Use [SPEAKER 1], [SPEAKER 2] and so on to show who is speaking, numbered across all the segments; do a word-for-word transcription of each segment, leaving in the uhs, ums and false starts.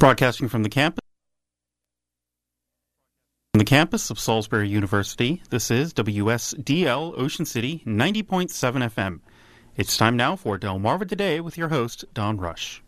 [SPEAKER 1] Broadcasting from the campus from the campus of Salisbury University, this is W S D L Ocean City ninety point seven F M. It's time now for Delmarva Today with your host, Don Rush.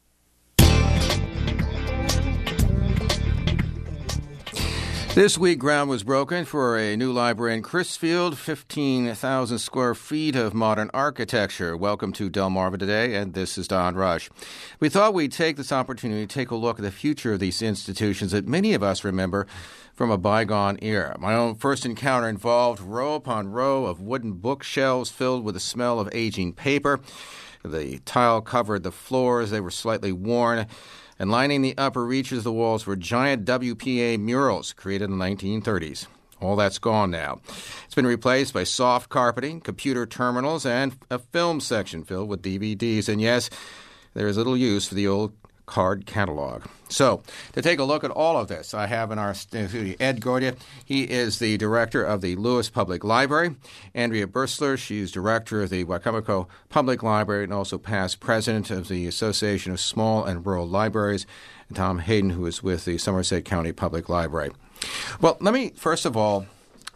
[SPEAKER 2] This week, ground was broken for a new library in Crisfield, fifteen thousand square feet of modern architecture. Welcome to Delmarva Today, and this is Don Rush. We thought we'd take this opportunity to take a look at the future of these institutions that many of us remember from a bygone era. My own first encounter involved row upon row of wooden bookshelves filled with the smell of aging paper. The tile covered the floors. They were slightly worn. And lining the upper reaches of the walls were giant W P A murals created in the nineteen thirties. All that's gone now. It's been replaced by soft carpeting, computer terminals, and a film section filled with D V Ds. And yes, there is little use for the old card catalog. So, to take a look at all of this, I have in our studio Ed Gordia. He is the director of the Lewis Public Library. Andrea Bursler, she's director of the Wicomico Public Library and also past president of the Association of Small and Rural Libraries. And Tom Hayden, who is with the Somerset County Public Library. Well, let me first of all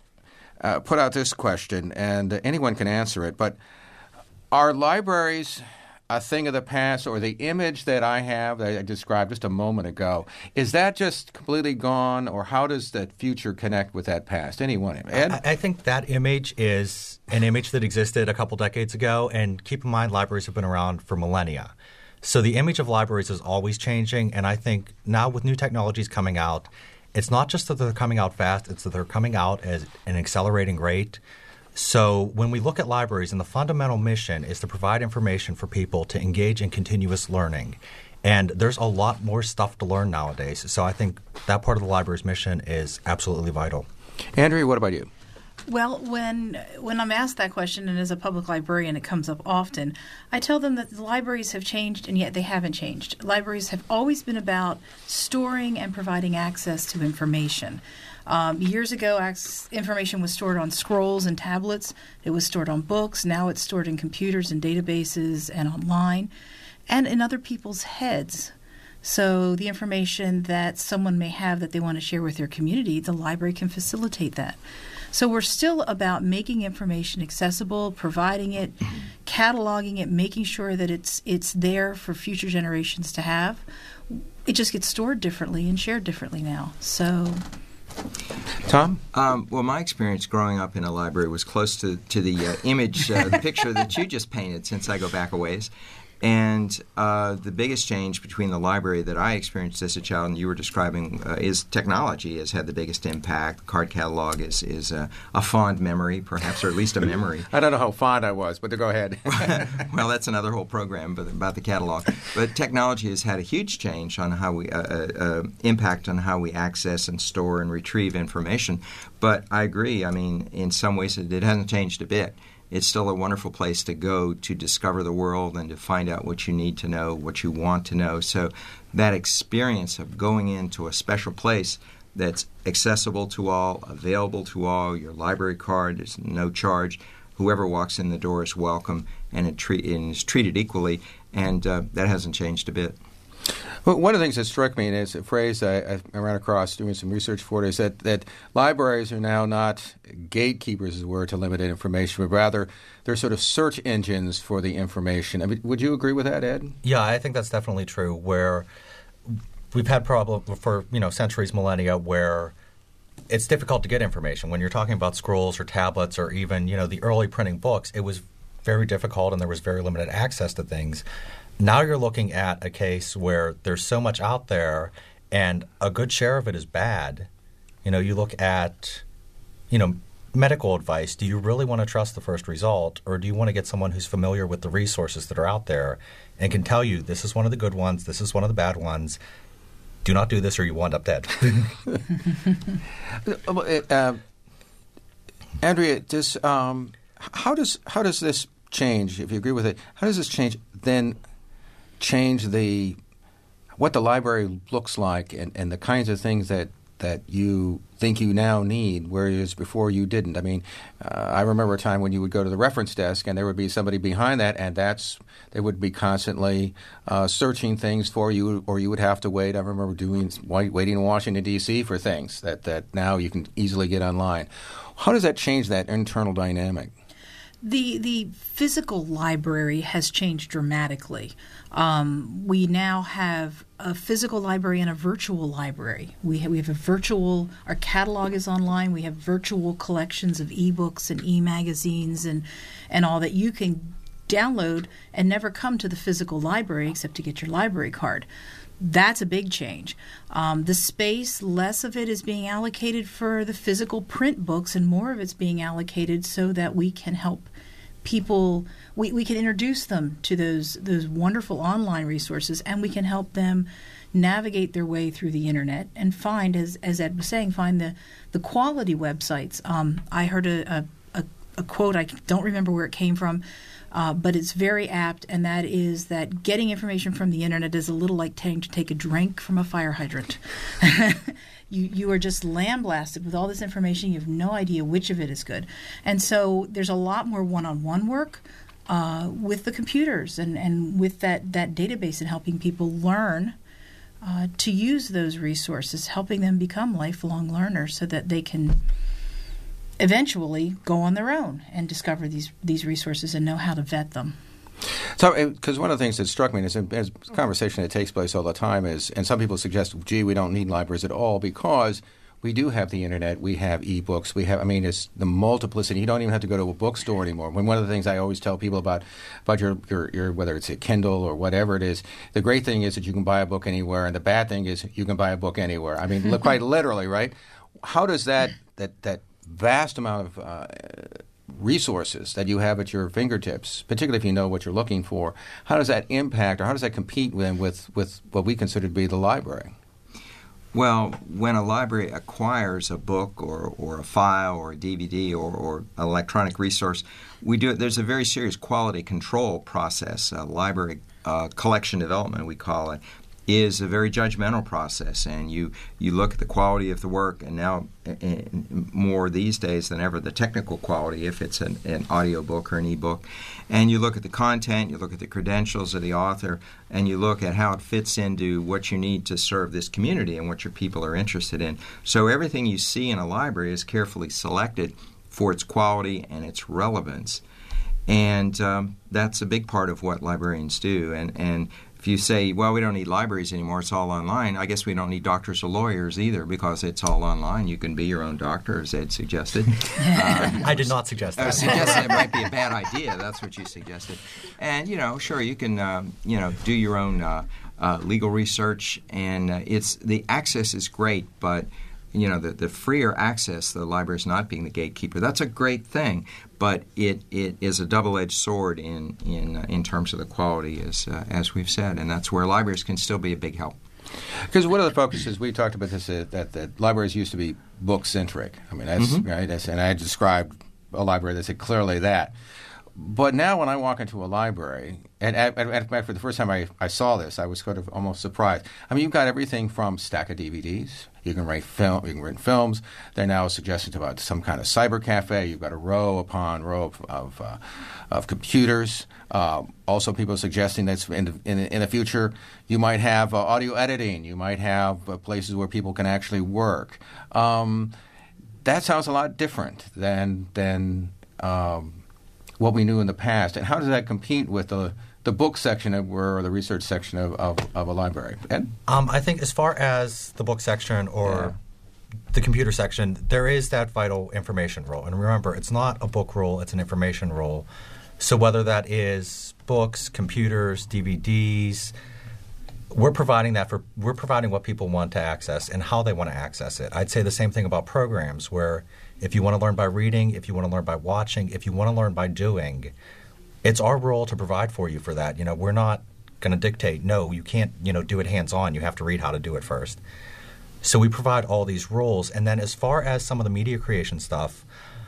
[SPEAKER 2] uh, put out this question, and anyone can answer it, but are libraries a thing of the past, or the image that I have that I described just a moment ago, is that just completely gone, or how does that future connect with that past? Anyone? Ed?
[SPEAKER 3] I, I think that image is an image that existed a couple decades ago, and keep in mind libraries have been around for millennia. So the image of libraries is always changing, and I think now with new technologies coming out, it's not just that they're coming out fast, it's that they're coming out at an accelerating rate. So when we look at libraries, and the fundamental mission is to provide information for people to engage in continuous learning. And there's a lot more stuff to learn nowadays. So I think that part of the library's mission is absolutely vital.
[SPEAKER 2] Andrea, what about you?
[SPEAKER 4] Well, when when I'm asked that question, and as a public librarian it comes up often, I tell them that the libraries have changed, and yet they haven't changed. Libraries have always been about storing and providing access to information. Um, years ago, ac- information was stored on scrolls and tablets. It was stored on books. Now it's stored in computers and databases and online and in other people's heads. So the information that someone may have that they want to share with their community, the library can facilitate that. So we're still about making information accessible, providing it, cataloging it, making sure that it's it's there for future generations to have. It just gets stored differently and shared differently now. So...
[SPEAKER 2] Tom?
[SPEAKER 5] Um, well, my experience growing up in a library was close to, to the uh, image, uh, the picture that you just painted, since I go back a ways. And uh, the biggest change between the library that I experienced as a child and you were describing uh, is technology has had the biggest impact. Card catalog is, is a, a fond memory, perhaps, or at least a memory.
[SPEAKER 2] I don't know how fond I was, but go ahead.
[SPEAKER 5] Well, that's another whole program but about the catalog. But technology has had a huge change on how we uh, uh, impact on how we access and store and retrieve information. But I agree. I mean, in some ways, it, it hasn't changed a bit. It's still a wonderful place to go to discover the world and to find out what you need to know, what you want to know. So that experience of going into a special place that's accessible to all, available to all, your library card is no charge. Whoever walks in the door is welcome and, it treat, and is treated equally, and uh, that hasn't changed a bit.
[SPEAKER 2] Well, one of the things that struck me, and it's a phrase I, I ran across doing some research for it, is that, that libraries are now not gatekeepers, as it were, to limited information, but rather they're sort of search engines for the information. I mean, would you agree with that, Ed?
[SPEAKER 3] Yeah, I think that's definitely true, where we've had problems for, you know, centuries, millennia, where it's difficult to get information. When you're talking about scrolls or tablets or even, you know, the early printing books, it was very difficult and there was very limited access to things. Now you're looking at a case where there's so much out there and a good share of it is bad. You know, you look at, you know, medical advice. Do you really want to trust the first result, or do you want to get someone who's familiar with the resources that are out there and can tell you this is one of the good ones, this is one of the bad ones. Do not do this or you will end up dead.
[SPEAKER 2] uh, Andrea, does, um, how does how does this change, if you agree with it, how does this change then change the what the library looks like and, and the kinds of things that that you think you now need, whereas before you didn't? I mean, uh, I remember a time when you would go to the reference desk and there would be somebody behind that, and that's they would be constantly uh, searching things for you, or you would have to wait. I remember doing waiting in Washington, D C for things that, that now you can easily get online. How does that change that internal dynamic?
[SPEAKER 4] The the physical library has changed dramatically. Um, we now have a physical library and a virtual library. We have, we have a virtual, our catalog is online. We have virtual collections of ebooks and e-magazines and, and all that you can download and never come to the physical library except to get your library card. That's a big change. Um, the space, less of it is being allocated for the physical print books and more of it's being allocated so that we can help people, we, we can introduce them to those those wonderful online resources, and we can help them navigate their way through the internet and find, as as Ed was saying, find the, the quality websites. Um, I heard a, a, a quote, I don't remember where it came from, Uh, but it's very apt, and that is that getting information from the internet is a little like trying to take a drink from a fire hydrant. you you are just lambasted with all this information. You have no idea which of it is good. And so there's a lot more one-on-one work uh, with the computers and, and with that, that database and helping people learn uh, to use those resources, helping them become lifelong learners so that they can eventually go on their own and discover these these resources and know how to vet them.
[SPEAKER 2] So, because one of the things that struck me is, as a conversation that takes place all the time is, and some people suggest, gee, we don't need libraries at all because we do have the internet, we have ebooks, we have, I mean, it's the multiplicity. You don't even have to go to a bookstore anymore. When one of the things I always tell people about, about your, your, your, whether it's a Kindle or whatever it is, the great thing is that you can buy a book anywhere, and the bad thing is you can buy a book anywhere. I mean, quite literally, right? How does that, that, that vast amount of uh, resources that you have at your fingertips, particularly if you know what you're looking for, how does that impact or how does that compete with, with, with what we consider to be the library?
[SPEAKER 5] Well, when a library acquires a book or, or a file or a D V D or, or an electronic resource, we do it. There's a very serious quality control process. Uh, library uh, collection development, we call it, is a very judgmental process, and you, you look at the quality of the work, and now in, more these days than ever, the technical quality, if it's an, an audio book or an e-book, and you look at the content, you look at the credentials of the author, and you look at how it fits into what you need to serve this community and what your people are interested in. So everything you see in a library is carefully selected for its quality and its relevance. And um, that's a big part of what librarians do. And, and if you say, well, we don't need libraries anymore, it's all online, I guess we don't need doctors or lawyers either because it's all online. You can be your own doctor, as Ed suggested.
[SPEAKER 3] um, I did not suggest that.
[SPEAKER 5] I suggested it might be a bad idea. That's what you suggested. And, you know, sure, you can, um, you know, do your own uh, uh, legal research, and uh, it's the access is great, but you know, the, the freer access, the libraries not being the gatekeeper, that's a great thing, but it, it is a double-edged sword in in, uh, in terms of the quality, as uh, as we've said, and that's where libraries can still be a big help.
[SPEAKER 2] Because one of the focuses, we talked about this, uh, that, that libraries used to be book-centric. I mean, that's mm-hmm. right, that's, and I described a library that said clearly that. But now when I walk into a library, and at, at, at, for the first time I, I saw this, I was sort of almost surprised. I mean, you've got everything from stack of D V Ds. You can rent film. You can rent films. They're now suggesting about some kind of cyber cafe. You've got a row upon row of of, uh, of computers. Uh, also, people are suggesting that in the, in, in the future you might have uh, audio editing. You might have uh, places where people can actually work. Um, that sounds a lot different than than. Um, what we knew in the past, and how does that compete with the the book section of or the research section of, of, of a library? Ed?
[SPEAKER 3] Um, I think as far as the book section or yeah. the computer section, there is that vital information role. And remember, it's not a book role, it's an information role. So whether that is books, computers, D V Ds, we're providing that for we're providing what people want to access and how they want to access it. I'd say the same thing about programs, where if you want to learn by reading, if you want to learn by watching, if you want to learn by doing, it's our role to provide for you for that. You know, we're not going to dictate, no, you can't, you know, do it hands-on. You have to read how to do it first. So we provide all these roles. And then as far as some of the media creation stuff,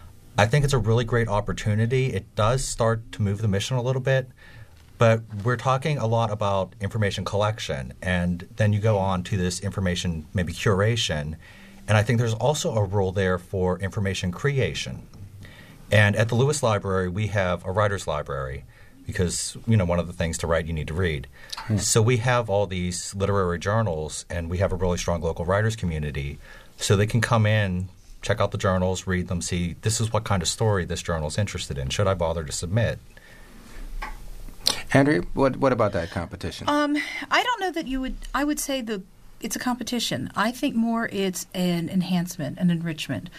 [SPEAKER 3] I think it's a really great opportunity. It does start to move the mission a little bit, but we're talking a lot about information collection. And then you go on to this information, maybe curation. And I think there's also a role there for information creation. And at the Lewis Library, we have a writer's library because, you know, one of the things to write, you need to read. Hmm. So we have all these literary journals, and we have a really strong local writers community. So they can come in, check out the journals, read them, see this is what kind of story this journal is interested in. Should I bother to submit?
[SPEAKER 2] Andrea, what what about that competition?
[SPEAKER 4] Um, I don't know that you would – I would say the it's a competition. I think more it's an enhancement, an enrichment.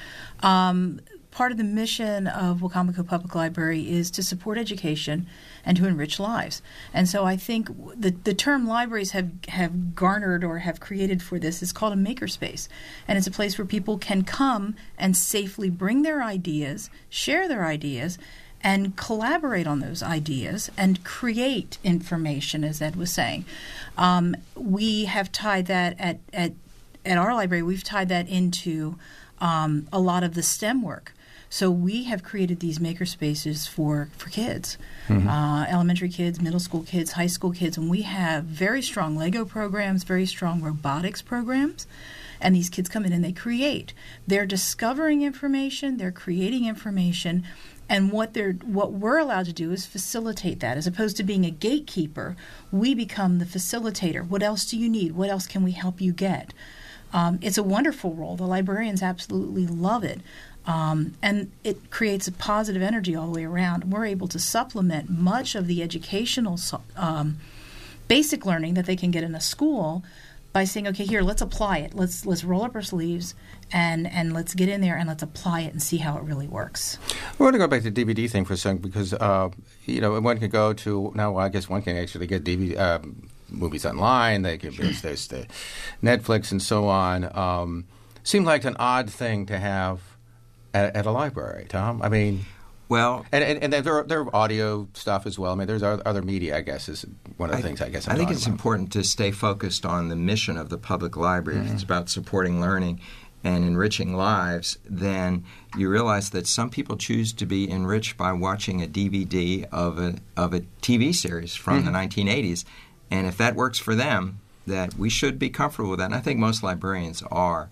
[SPEAKER 4] Um Part of the mission of Wicomico Public Library is to support education and to enrich lives. And so I think the the term libraries have, have garnered or have created for this is called a makerspace. And it's a place where people can come and safely bring their ideas, share their ideas, and collaborate on those ideas and create information, as Ed was saying. Um, we have tied that at, at, at our library, we've tied that into um, a lot of the STEM work. So we have created these maker spaces for, for kids, mm-hmm. uh, elementary kids, middle school kids, high school kids, and we have very strong Lego programs, very strong robotics programs, and these kids come in and they create. They're discovering information, they're creating information, and what they're what we're allowed to do is facilitate that. As opposed to being a gatekeeper, we become the facilitator. What else do you need? What else can we help you get? Um, it's a wonderful role. The librarians absolutely love it. Um, and it creates a positive energy all the way around. We're able to supplement much of the educational um, basic learning that they can get in a school by saying, okay, here, let's apply it. Let's let's roll up our sleeves and, and let's get in there and let's apply it and see how it really works.
[SPEAKER 2] I want to go back to the D V D thing for a second because, uh, you know, one can go to, now I guess one can actually get D V D uh, movies online. They can, there's, there's the Netflix and so on. Um, seemed like an odd thing to have At, at a library, Tom. I mean,
[SPEAKER 5] well,
[SPEAKER 2] and and, and there are, there are audio stuff as well. I mean, there's other media. I guess is one of the I, things. I guess I'm
[SPEAKER 5] I think it's
[SPEAKER 2] about.
[SPEAKER 5] important to stay focused on the mission of the public library. Mm-hmm. If it's about supporting learning and enriching lives, then you realize that some people choose to be enriched by watching a D V D of a of a T V series from mm-hmm. the nineteen eighties, and if that works for them, that we should be comfortable with that. And I think most librarians are.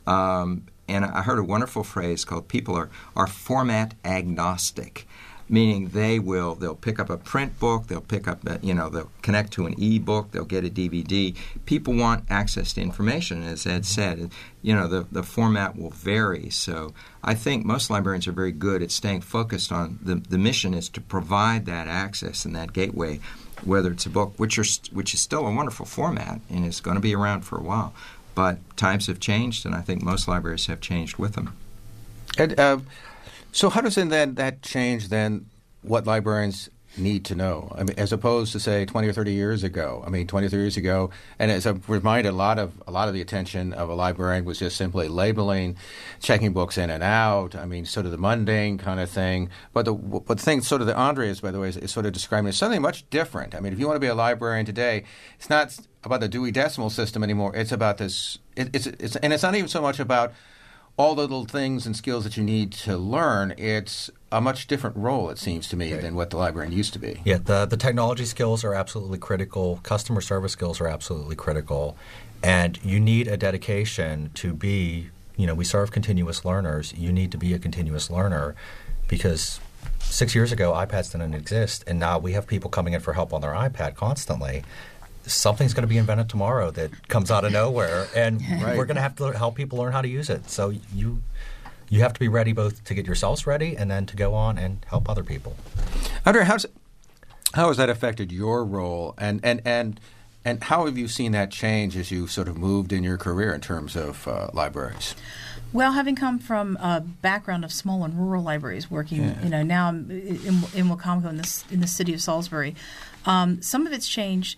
[SPEAKER 5] Um, And I heard a wonderful phrase called people are, are format agnostic, meaning they will, they'll pick up a print book, they'll pick up, a, you know, they'll connect to an e-book, they'll get a D V D. People want access to information, as Ed said. You know, the, the format will vary. So I think most librarians are very good at staying focused on the, the mission is to provide that access and that gateway, whether it's a book, which, are, which is still a wonderful format and is going to be around for a while. But times have changed, and I think most libraries have changed with them.
[SPEAKER 2] And, uh, so how does then that change then what librarians need to know? I mean, as opposed to say twenty or thirty years ago. I mean, twenty or thirty years ago, and as I'm reminded, a lot of a lot of the attention of a librarian was just simply labeling, checking books in and out. I mean, sort of the mundane kind of thing. But the but the thing, sort of the Andreas, by the way, is, is sort of describing is something much different. I mean, if you want to be a librarian today, it's not about the Dewey Decimal System anymore. It's about this. It, it's it's and it's not even so much about all the little things and skills that you need to learn. It's a much different role, it seems to me, right. than what the librarian used to be.
[SPEAKER 3] Yeah, the, the technology skills are absolutely critical. Customer service skills are absolutely critical. And you need a dedication to be, you know, we serve continuous learners. You need to be a continuous learner because six years ago, iPads didn't exist, and now we have people coming in for help on their iPad constantly. Something's going to be invented tomorrow that comes out of nowhere, and right. we're going to have to help people learn how to use it. So you you have to be ready both to get yourselves ready and then to go on and help other people.
[SPEAKER 2] Andrea, how's, how has that affected your role, and, and, and, and how have you seen that change as you sort of moved in your career in terms of uh, libraries?
[SPEAKER 4] Well, having come from a background of small and rural libraries, working, yeah. you know, now I'm in, in Wicomico in the, in the city of Salisbury, um, some of it's changed.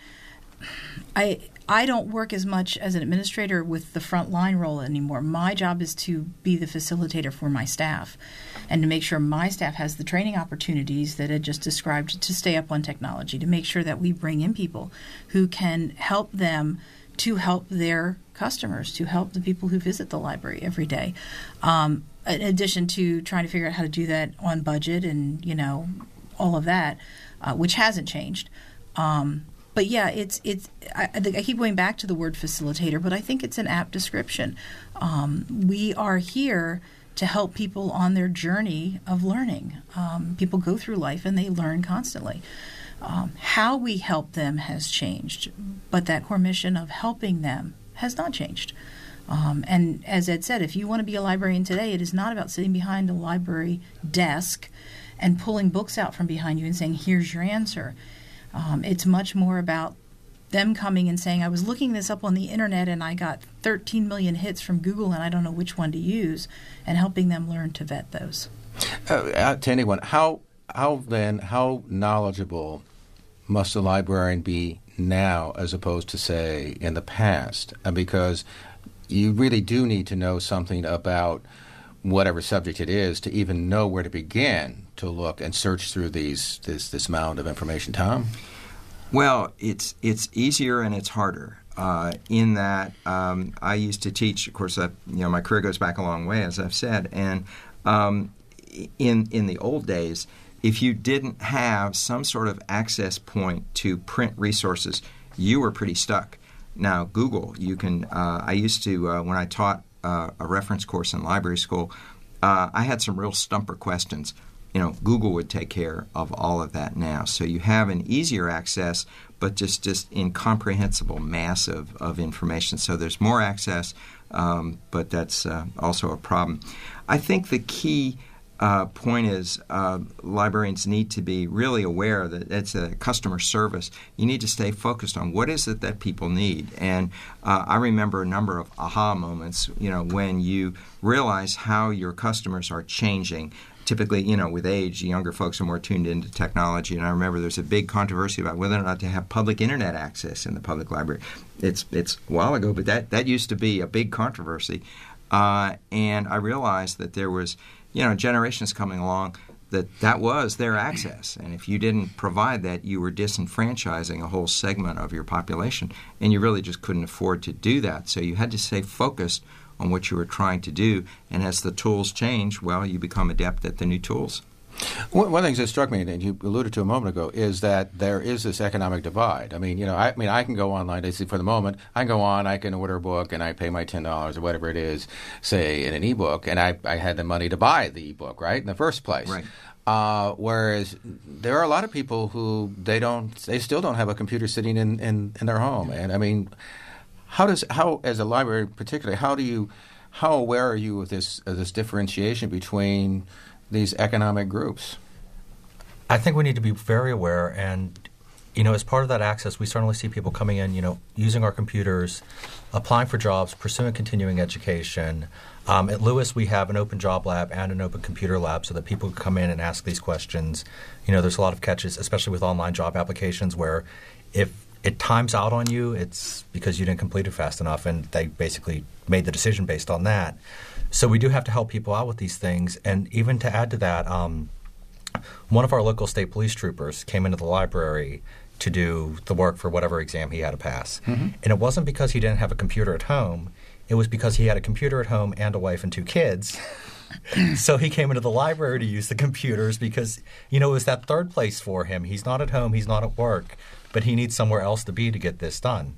[SPEAKER 4] I I don't work as much as an administrator with the front line role anymore. My job is to be the facilitator for my staff and to make sure my staff has the training opportunities that I just described to stay up on technology, to make sure that we bring in people who can help them to help their customers, to help the people who visit the library every day. Um, in addition to trying to figure out how to do that on budget and, you know, all of that, uh, which hasn't changed. Um but yeah, it's it's. I, I keep going back to the word facilitator, but I think it's an apt description. Um, we are here to help people on their journey of learning. Um, people go through life and they learn constantly. Um, how we help them has changed, but that core mission of helping them has not changed. Um, and as Ed said, if you want to be a librarian today, it is not about sitting behind a library desk and pulling books out from behind you and saying, here's your answer. Um, it's much more about them coming and saying, I was looking this up on the internet and I got thirteen million hits from Google and I don't know which one to use, and helping them learn to vet those.
[SPEAKER 2] Uh, to anyone, how how then, how knowledgeable must a librarian be now as opposed to, say, in the past? Uh, because you really do need to know something about whatever subject it is to even know where to begin to look and search through these this this mound of information. Tom?
[SPEAKER 5] Well, it's it's easier and it's harder. Uh, in that, um, I used to teach. Of course, I, you know, my career goes back a long way, as I've said. And um, in in the old days, if you didn't have some sort of access point to print resources, you were pretty stuck. Now, Google, you can. Uh, I used to uh, when I taught uh, a reference course in library school, uh, I had some real stumper questions. You know, Google would take care of all of that now. So you have an easier access, but just, just incomprehensible mass of, of information. So there's more access, um, but that's uh, also a problem. I think the key uh, point is uh, librarians need to be really aware that it's a customer service. You need to stay focused on what is it that people need. And uh, I remember a number of aha moments, you know, when you realize how your customers are changing. Typically, you know, with age, younger folks are more tuned into technology. And I remember there's a big controversy about whether or not to have public internet access in the public library. It's it's a while ago, but that, that used to be a big controversy. Uh, and I realized that there was, you know, generations coming along that that was their access. And if you didn't provide that, you were disenfranchising a whole segment of your population. And you really just couldn't afford to do that. So you had to stay focused on what you were trying to do, and as the tools change, well, you become adept at the new tools.
[SPEAKER 2] One, one of the things that struck me, and you alluded to a moment ago, is that there is this economic divide. I mean, you know, I, I mean, I can go online. I see for the moment, I can go on, I can order a book, and I pay my ten dollars or whatever it is, say in an ebook, and I, I had the money to buy the ebook, right, in the first place.
[SPEAKER 5] Right.
[SPEAKER 2] Uh, whereas there are a lot of people who they don't, they still don't have a computer sitting in, in, in their home, and I mean. How does how as a library particularly how do you how aware are you of this of this differentiation between these economic groups?
[SPEAKER 3] I think we need to be very aware, and you know, as part of that access, we certainly see people coming in, you know, using our computers, applying for jobs, pursuing continuing education. Um, at Lewis, we have an open job lab and an open computer lab so that people can come in and ask these questions. You know, there's a lot of catches, especially with online job applications, where if it times out on you, it's because you didn't complete it fast enough, and they basically made the decision based on that. So we do have to help people out with these things. And even to add to that, um, one of our local state police troopers came into the library to do the work for whatever exam he had to pass. Mm-hmm. And it wasn't because he didn't have a computer at home. It was because he had a computer at home and a wife and two kids. So he came into the library to use the computers because, you know, it was that third place for him. He's not at home, he's not at work, but he needs somewhere else to be to get this done.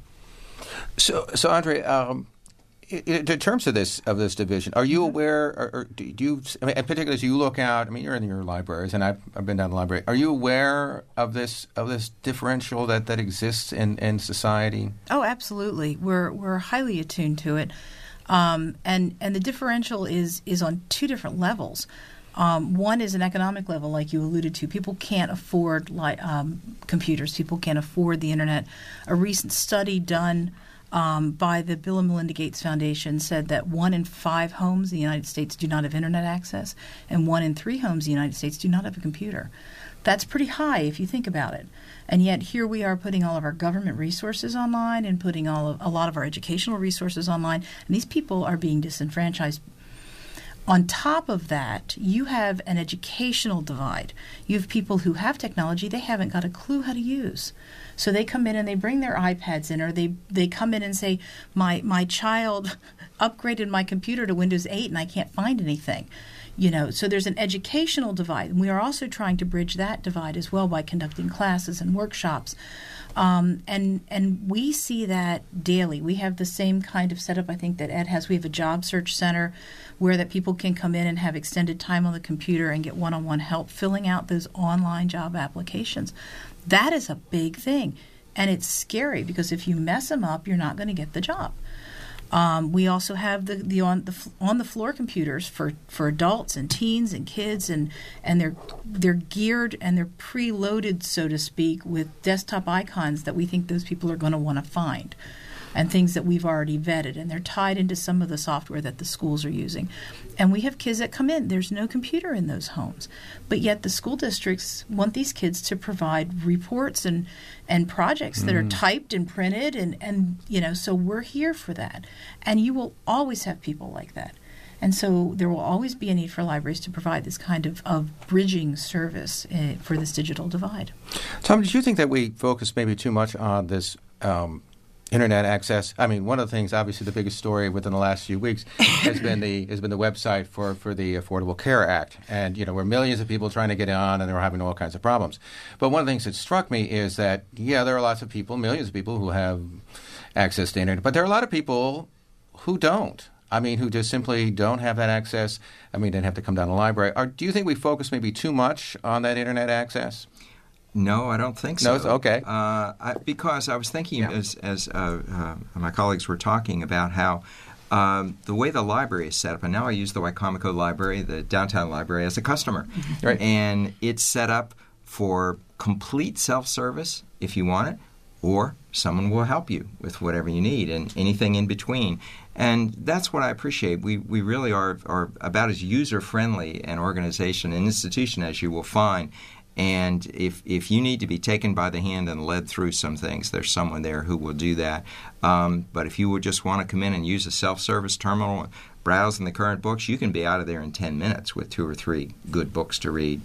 [SPEAKER 2] So, so Andre, um, in terms of this of this division, are you aware, or, or do you, I mean, particularly as you look out, I mean, you're in your libraries, and I've, I've been down the library. Are you aware of this of this differential that, that exists in, in society?
[SPEAKER 4] Oh, absolutely. We're we're highly attuned to it. Um, and and the differential is is on two different levels. Um, one is an economic level, like you alluded to. People can't afford li- um, computers. People can't afford the internet. A recent study done um, by the Bill and Melinda Gates Foundation said that one in five homes in the United States do not have internet access, and one in three homes in the United States do not have a computer. That's pretty high if you think about it. And yet here we are putting all of our government resources online and putting all of a lot of our educational resources online, and these people are being disenfranchised. On top of that, you have an educational divide. You have people who have technology they haven't got a clue how to use. So they come in and they bring their iPads in, or they, they come in and say, my my child upgraded my computer to Windows eight and I can't find anything. You know, so there's an educational divide. And we are also trying to bridge that divide as well by conducting classes and workshops. Um, and and we see that daily. We have the same kind of setup, I think, that Ed has. We have a job search center where that people can come in and have extended time on the computer and get one-on-one help filling out those online job applications. That is a big thing. And it's scary because if you mess them up, you're not going to get the job. Um, we also have the, the on the on the floor computers for, for adults and teens and kids, and, and they're they're geared and they're preloaded, so to speak, with desktop icons that we think those people are going to want to find, and things that we've already vetted, and they're tied into some of the software that the schools are using. And we have kids that come in, there's no computer in those homes, but yet the school districts want these kids to provide reports and, and projects that mm. are typed and printed, and, and, you know, so we're here for that. And you will always have people like that. And so there will always be a need for libraries to provide this kind of, of bridging service uh, for this digital divide.
[SPEAKER 2] Tom, did you think that we focus maybe too much on this um, Internet access? I mean, one of the things, obviously, the biggest story within the last few weeks has been the has been the website for, for the Affordable Care Act, and you know, where millions of people trying to get on, and they were having all kinds of problems. But one of the things that struck me is that yeah, there are lots of people, millions of people who have access to internet, but there are a lot of people who don't. I mean, who just simply don't have that access. I mean, they'd have to come down to the library. Or do you think we focus maybe too much on that internet access?
[SPEAKER 5] No, I don't think so.
[SPEAKER 2] No, okay.
[SPEAKER 5] Uh, I, because I was thinking
[SPEAKER 2] yeah.
[SPEAKER 5] as, as uh, uh, my colleagues were talking about how um, the way the library is set up, and now I use the Wicomico Library, the downtown library, as a customer.
[SPEAKER 2] Right.
[SPEAKER 5] And it's set up for complete self-service if you want it, or someone will help you with whatever you need and anything in between. And that's what I appreciate. We we really are, are about as user-friendly an organization, an institution as you will find. And if if you need to be taken by the hand and led through some things, there's someone there who will do that. Um, but if you would just want to come in and use a self-service terminal and browse in the current books, you can be out of there in ten minutes with two or three good books to read.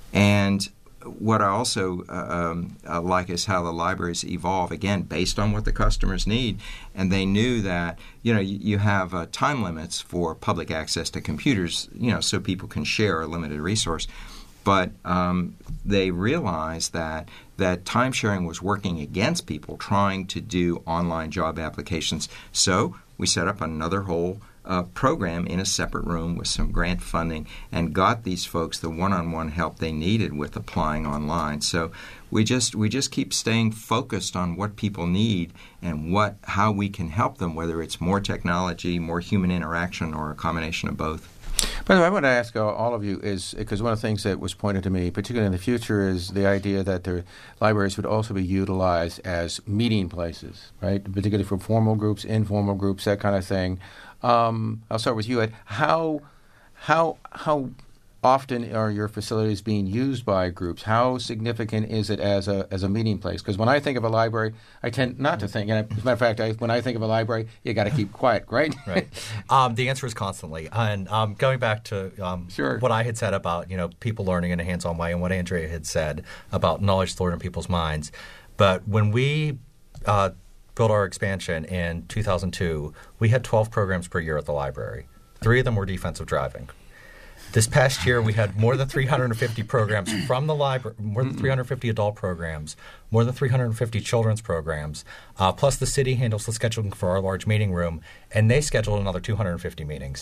[SPEAKER 5] And what I also uh, um, uh, like is how the libraries evolve, again, based on what the customers need. And they knew that, you know, you, you have uh, time limits for public access to computers, you know, so people can share a limited resource. But um, they realized that that time sharing was working against people trying to do online job applications. So we set up another whole uh, program in a separate room with some grant funding and got these folks the one-on-one help they needed with applying online. So we just we just keep staying focused on what people need and what how we can help them, whether it's more technology, more human interaction, or a combination of both.
[SPEAKER 2] By the way, I want to ask all of you is because one of the things that was pointed to me, particularly in the future, is the idea that the libraries would also be utilized as meeting places, right? Particularly for formal groups, informal groups, that kind of thing. Um, I'll start with you, Ed. How how how often are your facilities being used by groups? How significant is it as a as a meeting place? Because when I think of a library, I tend not to think. And as a matter of fact, I, when I think of a library, you got to keep quiet, right?
[SPEAKER 3] Right. Um, the answer is constantly. And um, going back to um,
[SPEAKER 2] sure.
[SPEAKER 3] what I had said about you know people learning in a hands-on way, and what Andrea had said about knowledge stored in people's minds. But when we uh, built our expansion in two thousand two, we had twelve programs per year at the library. Three of them were defensive driving. This past year, we had more than three hundred fifty programs from the library, more than three hundred fifty adult programs, more than three hundred fifty children's programs, uh, plus the city handles the scheduling for our large meeting room, and they scheduled another two hundred fifty meetings.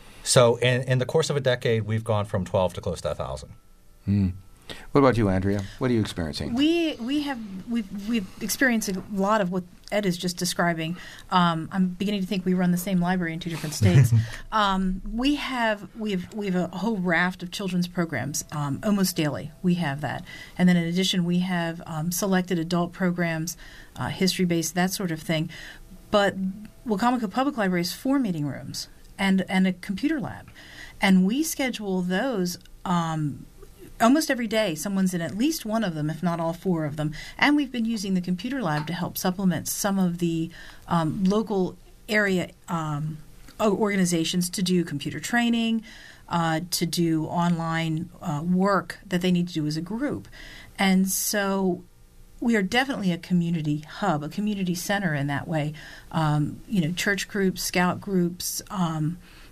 [SPEAKER 3] So in, in the course of a decade, we've gone from twelve to close to one thousand.
[SPEAKER 2] Hmm. What about you, Andrea? What are you experiencing?
[SPEAKER 4] We we have we've we've experienced a lot of what Ed is just describing. Um, I'm beginning to think we run the same library in two different states. um, we have we have we have a whole raft of children's programs um, almost daily. We have that, and then in addition, we have um, selected adult programs, uh, history based, that sort of thing. But Wicomico Public Library has four meeting rooms and and a computer lab, and we schedule those. Um, Almost every day, someone's in at least one of them, if not all four of them. And we've been using the computer lab to help supplement some of the um, local area um, organizations to do computer training, uh, to do online uh, work that they need to do as a group. And so we are definitely a community hub, a community center in that way. Um, you know, church groups, scout groups, um,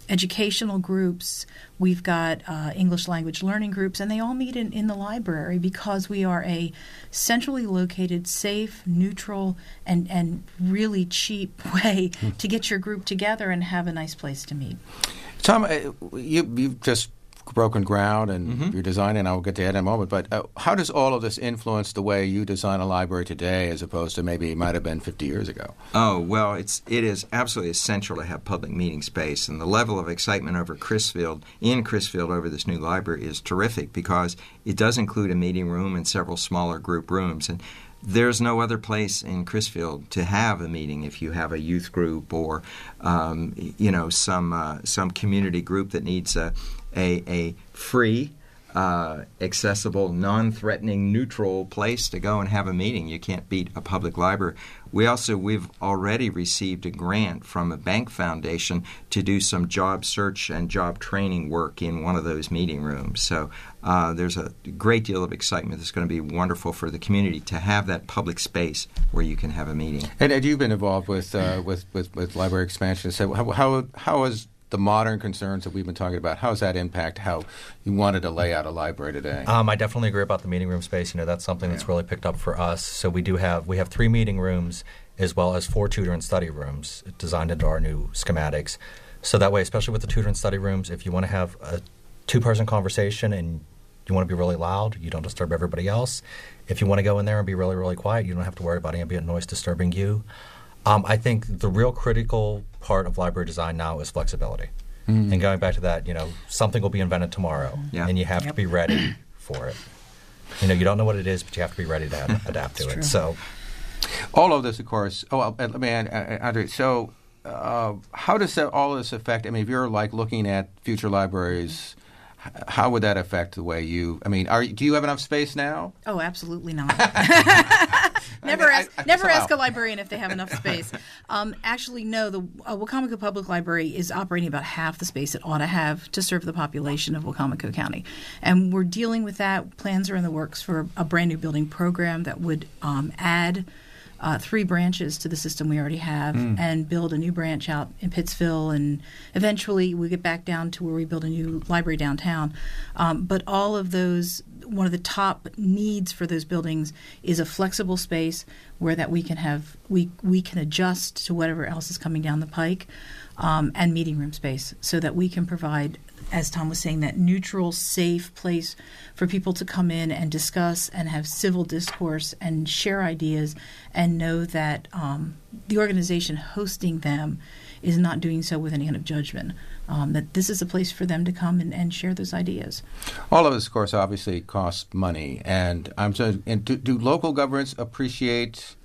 [SPEAKER 4] educational groups, we've got uh, English language learning groups, and they all meet in, in the library because we are a centrally located, safe, neutral, and, and really cheap way to get your group together and have a nice place to meet.
[SPEAKER 2] Tom, you, you've just broken ground and
[SPEAKER 5] Mm-hmm.
[SPEAKER 2] you're designing, I'll get to that in a moment, but uh, how does all of this influence the way you design a library today as opposed to maybe it might have been fifty years ago?
[SPEAKER 5] Oh, well, it's, it is absolutely essential to have public meeting space, and the level of excitement over Crisfield, in Crisfield over this new library is terrific because it does include a meeting room and several smaller group rooms, and there's no other place in Crisfield to have a meeting if you have a youth group or, um, you know, some uh, some community group that needs a a, a free, uh, accessible, non-threatening, neutral place to go and have a meeting. You can't beat a public library. We also we've already received a grant from a bank foundation to do some job search and job training work in one of those meeting rooms. So uh, there's a great deal of excitement that's going to be wonderful for the community to have that public space where you can have a meeting.
[SPEAKER 2] And, and you've been involved with, uh, with, with, with library expansion. So how, how, how is the modern concerns that we've been talking about, how does that impact how you wanted to lay out a library today?
[SPEAKER 3] Um, I definitely agree about the meeting room space. You know, that's something that's really picked up for us. So we do have we have three meeting rooms as well as four tutor and study rooms designed into our new schematics. So that way, especially with the tutor and study rooms, if you want to have a two-person conversation and you want to be really loud, you don't disturb everybody else. If you want to go in there and be really, really quiet, you don't have to worry about ambient noise disturbing you. Um, I think the real critical part of library design now is flexibility. Mm. And going back to that, you know, something will be invented tomorrow,
[SPEAKER 5] yeah.
[SPEAKER 3] and you have
[SPEAKER 4] Yep.
[SPEAKER 3] to be ready for it. You know, you don't know what it is, but you have to be ready to ad- adapt to it.
[SPEAKER 4] true.
[SPEAKER 3] So,
[SPEAKER 2] all of this, of course. Oh, well, let me add, uh, Andre. So, uh, how does that, all of this affect? I mean, if you're like looking at future libraries, h- how would that affect the way you? I mean, are do you have enough space now?
[SPEAKER 4] Oh, absolutely not. Never
[SPEAKER 2] I-
[SPEAKER 4] ask,
[SPEAKER 2] I- I-
[SPEAKER 4] never
[SPEAKER 2] somehow.
[SPEAKER 4] ask a librarian if they have enough space. Um, actually, no. The uh, Wacomico Public Library is operating about half the space it ought to have to serve the population of Wacomico County, and we're dealing with that. Plans are in the works for a brand new building program that would um, add uh, three branches to the system we already have
[SPEAKER 2] Mm.
[SPEAKER 4] and build a new branch out in Pittsville, and eventually we get back down to where we build a new library downtown. Um, but all of those, one of the top needs for those buildings is a flexible space where that we can have we we can adjust to whatever else is coming down the pike, um, and meeting room space so that we can provide, as Tom was saying, that neutral, safe place for people to come in and discuss and have civil discourse and share ideas and know that um, the organization hosting them is not doing so with any kind of judgment, um, that this is a place for them to come and, and share those ideas.
[SPEAKER 2] All of this, of course, obviously costs money, and I'm saying, and do, do local governments appreciate,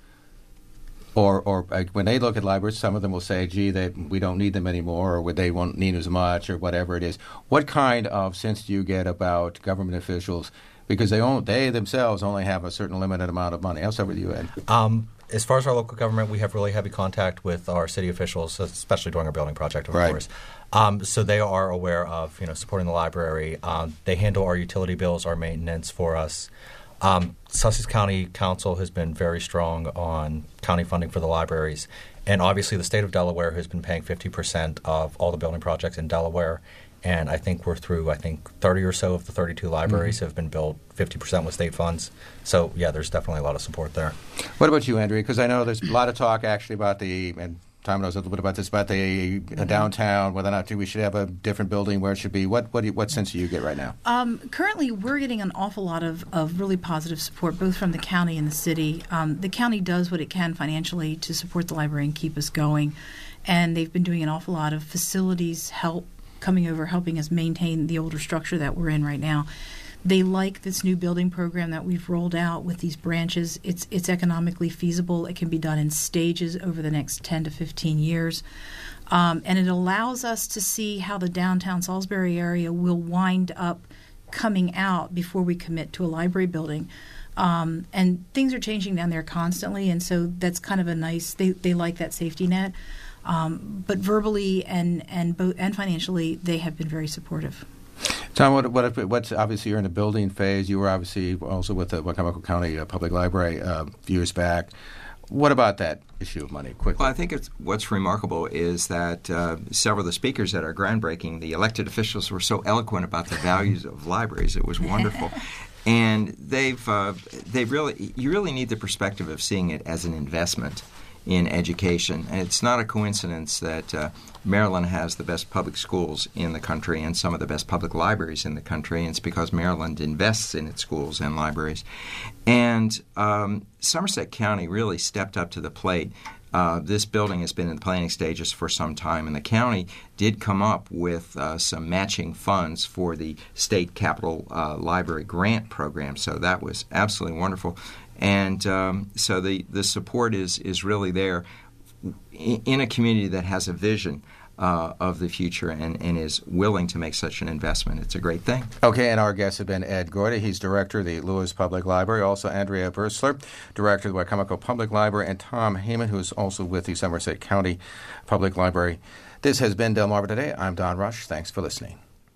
[SPEAKER 2] or or uh, when they look at libraries, some of them will say, "Gee, they, we don't need them anymore," or they won't need as much, or whatever it is. What kind of sense do you get about government officials because they own, they themselves only have a certain limited amount of money? I'll start with you, Ed.
[SPEAKER 3] um, as far as our local government, we have really heavy contact with our city officials, especially during our building project, of
[SPEAKER 2] Right.
[SPEAKER 3] course. Um, so they are aware of, you know, supporting the library. Um, they handle our utility bills, our maintenance for us. Um, Sussex County Council has been very strong on county funding for the libraries. And obviously the state of Delaware has been paying fifty percent of all the building projects in Delaware. And I think we're through, I think, thirty or so of the thirty-two libraries mm-hmm. have been built fifty percent with state funds. So, yeah, there's definitely a lot of support there.
[SPEAKER 2] What about you, Andrea? Because I know there's a lot of talk actually about the, and Tom knows a little bit about this, about the mm-hmm. downtown, whether or not we should have a different building, where it should be. What what, do you, what sense do you get right now?
[SPEAKER 4] Um, currently, we're getting an awful lot of, of really positive support, both from the county and the city. Um, the county does what it can financially to support the library and keep us going. And they've been doing an awful lot of facilities help coming over, helping us maintain the older structure that we're in right now. They like this new building program that we've rolled out with these branches. It's it's economically feasible. It can be done in stages over the next ten to fifteen years. Um, and it allows us to see how the downtown Salisbury area will wind up coming out before we commit to a library building. Um, and things are changing down there constantly, and so that's kind of a nice, they, they like that safety net. Um, but verbally and and both and financially, they have been very supportive.
[SPEAKER 2] Tom, what, what, what's obviously you're in the building phase. You were obviously also with the Wacomico County uh, Public Library uh, a few years back. What about that issue of money, quickly?
[SPEAKER 5] Well, I think it's, what's remarkable is that uh, several of the speakers that are groundbreaking, the elected officials were so eloquent about the values of libraries. It was wonderful. And they've uh, they've really you really need the perspective of seeing it as an investment in education. And it's not a coincidence that uh, Maryland has the best public schools in the country and some of the best public libraries in the country. And it's because Maryland invests in its schools and libraries. And um, Somerset County really stepped up to the plate. Uh, this building has been in the planning stages for some time, and the county did come up with uh, some matching funds for the State Capital uh, Library Grant Program. So that was absolutely wonderful. And um, so the, the support is, is really there in, in a community that has a vision Uh, of the future and, and is willing to make such an investment. It's a great thing.
[SPEAKER 2] Okay, and our guests have been Ed Goyda. He's director of the Lewis Public Library. Also Andrea Bursler, director of the Wicomico Public Library, and Tom Heyman, who's also with the Somerset County Public Library. This has been Delmarva Today. I'm Don Rush. Thanks for listening.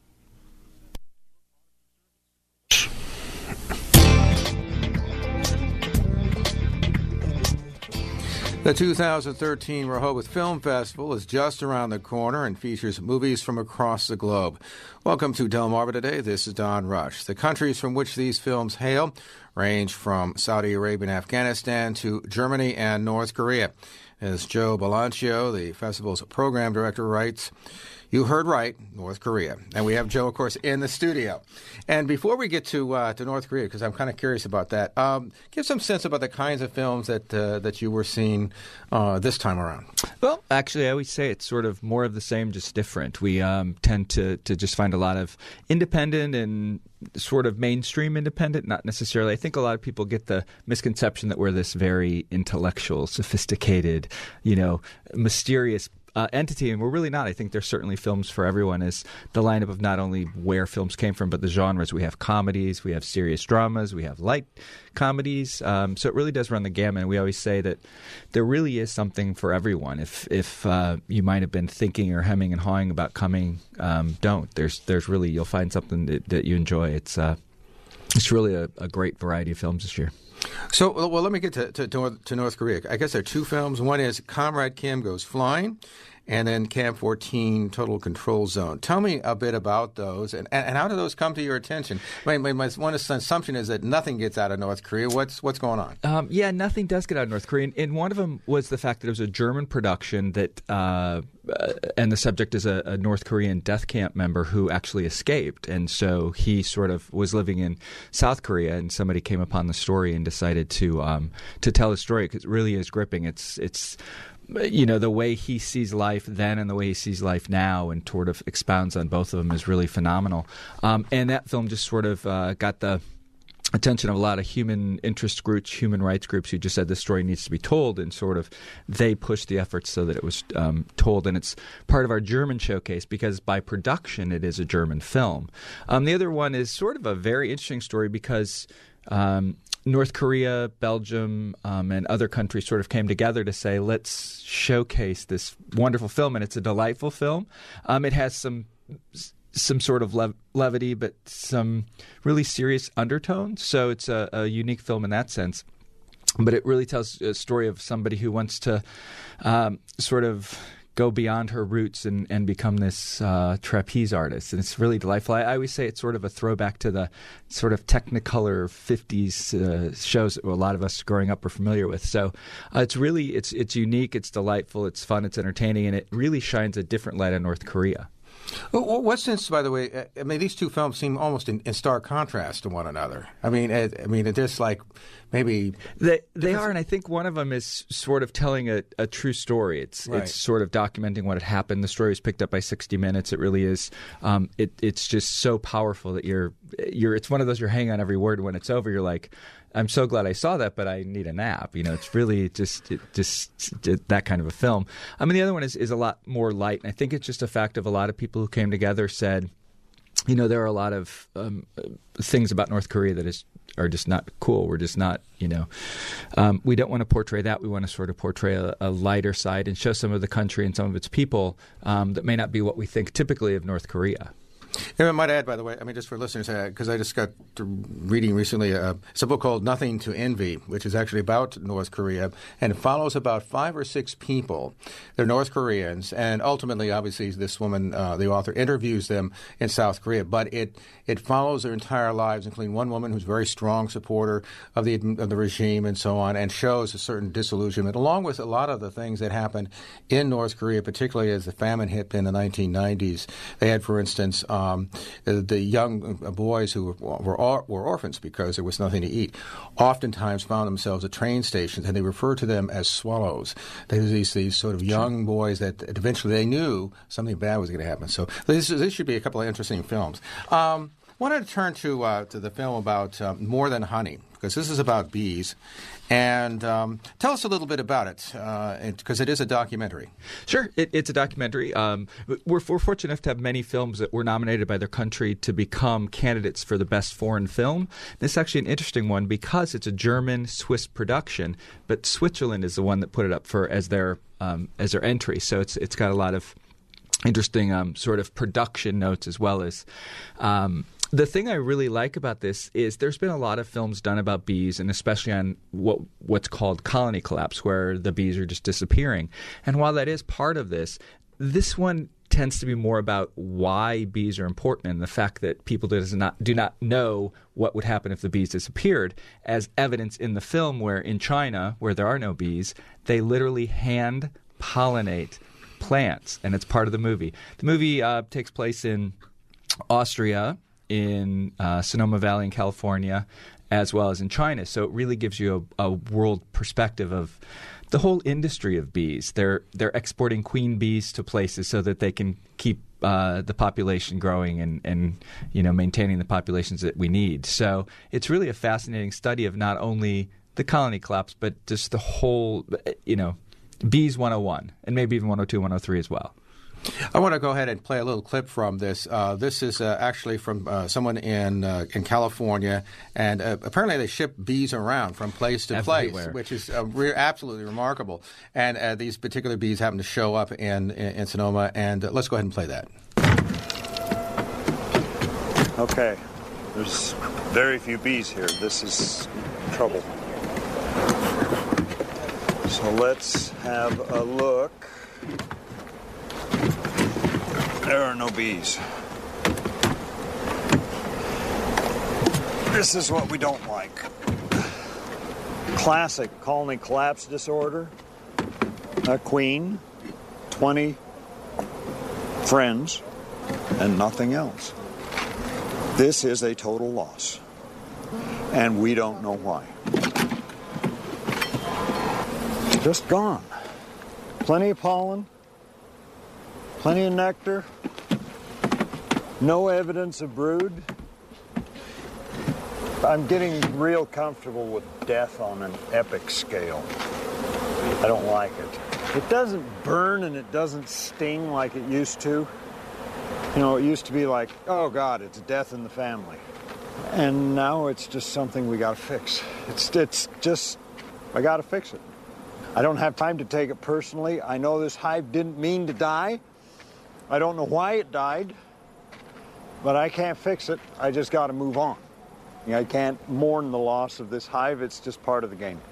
[SPEAKER 2] The two thousand thirteen Rehoboth Film Festival is just around the corner and features movies from across the globe. Welcome to Delmarva Today. This is Don Rush. The countries from which these films hail range from Saudi Arabia and Afghanistan to Germany and North Korea. As Joe Balancio, the festival's program director, writes, you heard right, North Korea. And we have Joe, of course, in the studio. And before we get to uh, to North Korea, because I'm kind of curious about that, um, give some sense about the kinds of films that uh, that you were seeing uh, this time around.
[SPEAKER 6] Well, actually, I always say it's sort of more of the same, just different. We um, tend to, to just find a lot of independent and sort of mainstream independent, not necessarily. I think a lot of people get the misconception that we're this very intellectual, sophisticated, you know, mysterious Uh, entity, and we're really not. I think there's certainly films for everyone. Is the lineup of not only where films came from, but the genres. We have comedies, we have serious dramas, we have light comedies. Um, so it really does run the gamut. And we always say that there really is something for everyone. If if uh, you might have been thinking or hemming and hawing about coming, um, don't. There's there's really you'll find something that, that you enjoy. It's uh, it's really a, a great variety of films this year.
[SPEAKER 2] So, well, let me get to, to, to North Korea. I guess there are two films. One is Comrade Kim Goes Flying, and then Camp fourteen, Total Control Zone. Tell me a bit about those, and, and how do those come to your attention? My, my, my one assumption is that nothing gets out of North Korea. What's what's going on?
[SPEAKER 6] Um, yeah, nothing does get out of North Korea. And one of them was the fact that it was a German production that, uh, and the subject is a, a North Korean death camp member who actually escaped. And so he sort of was living in South Korea, and somebody came upon the story and decided to um, to tell his story because it really is gripping. It's it's. You know, the way he sees life then and the way he sees life now and sort of expounds on both of them is really phenomenal. Um, and that film just sort of uh, got the attention of a lot of human interest groups, human rights groups who just said this story needs to be told, and sort of they pushed the efforts so that it was um, told. And it's part of our German showcase because by production it is a German film. Um, the other one is sort of a very interesting story because um, North Korea, Belgium, um, and other countries sort of came together to say, let's showcase this wonderful film, and it's a delightful film. Um, it has some some sort of lev- levity, but some really serious undertones. So it's a, a unique film in that sense. But it really tells a story of somebody who wants to um, sort of go beyond her roots and, and become this uh, trapeze artist. And it's really delightful. I, I always say it's sort of a throwback to the sort of Technicolor fifties uh, shows that a lot of us growing up are familiar with. So uh, it's really, it's it's unique, it's delightful, it's fun, it's entertaining, and it really shines a different light on North Korea.
[SPEAKER 2] Well, what sense, by the way, I mean, these two films seem almost in, in stark contrast to one another. I mean, I, I mean, it's just like maybe
[SPEAKER 6] they they are, and I think one of them is sort of telling a, a true story. It's
[SPEAKER 2] right.
[SPEAKER 6] It's sort of documenting what had happened. The story was picked up by sixty minutes. It really is. Um, it it's just so powerful that you're you're. It's one of those you're hanging on every word. When it's over, you're like, I'm so glad I saw that, but I need a nap. You know, it's really just it, just it, that kind of a film. I mean, the other one is, is a lot more light, and I think it's just a fact of a lot of people who came together said, you know, there are a lot of um, things about North Korea that is are just not cool. We're just not, you know, um, we don't want to portray that. We want to sort of portray a, a lighter side and show some of the country and some of its people um, that may not be what we think typically of North Korea.
[SPEAKER 2] And I might add, by the way, I mean, just for listeners, because uh, I just got to reading recently, uh, it's a book called Nothing to Envy, which is actually about North Korea, and it follows about five or six people. They're North Koreans, and ultimately, obviously, this woman, uh, the author, interviews them in South Korea, but it it follows their entire lives, including one woman who's a very strong supporter of the of the regime and so on, and shows a certain disillusionment, along with a lot of the things that happened in North Korea, particularly as the famine hit in the nineteen nineties. They had, for instance, um, the, the young boys who were, were were orphans because there was nothing to eat, oftentimes found themselves at train stations, and they referred to them as swallows. They were these, these sort of young boys that eventually they knew something bad was going to happen. So this, this should be a couple of interesting films. Um, I wanted to turn to uh, to the film about uh, More Than Honey, because this is about bees. And um, tell us a little bit about it, because uh, it, it is a documentary.
[SPEAKER 6] Sure, it, it's a documentary. Um, we're, we're fortunate enough to have many films that were nominated by their country to become candidates for the best foreign film. This is actually an interesting one because it's a German-Swiss production, but Switzerland is the one that put it up for as their um, as their entry. So it's it's got a lot of interesting um, sort of production notes as well as. Um, The thing I really like about this is there's been a lot of films done about bees, and especially on what what's called colony collapse, where the bees are just disappearing. And while that is part of this, this one tends to be more about why bees are important and the fact that people does not do not know what would happen if the bees disappeared, as evidence in the film where in China, where there are no bees, they literally hand pollinate plants, and it's part of the movie. The movie uh, takes place in Austria, in uh, Sonoma Valley in California, as well as in China. So it really gives you a, a world perspective of the whole industry of bees. They're they're exporting queen bees to places so that they can keep uh, the population growing and, and you know maintaining the populations that we need. So it's really a fascinating study of not only the colony collapse, but just the whole, you know, Bees one oh one, and maybe even one oh two, one oh three as well.
[SPEAKER 2] I want to go ahead and play a little clip from this. Uh, this is uh, actually from uh, someone in uh, in California, and uh, apparently they ship bees around from place to
[SPEAKER 6] Everywhere.
[SPEAKER 2] place, which is uh, re- absolutely remarkable. And uh, these particular bees happen to show up in, in, in Sonoma, and uh, let's go ahead and play that.
[SPEAKER 7] Okay, there's very few bees here. This is trouble. So let's have a look. There are no bees. This is what we don't like. Classic colony collapse disorder. A queen, twenty friends, and nothing else. This is a total loss, and we don't know why. Just gone. Plenty of pollen, plenty of nectar, no evidence of brood. I'm getting real comfortable with death on an epic scale. I don't like it. It doesn't burn and it doesn't sting like it used to. You know, it used to be like, oh God, it's death in the family. And now it's just something we gotta fix. It's, it's just, I gotta fix it. I don't have time to take it personally. I know this hive didn't mean to die. I don't know why it died, but I can't fix it. I just gotta move on. I can't mourn the loss of this hive. It's just part of the game.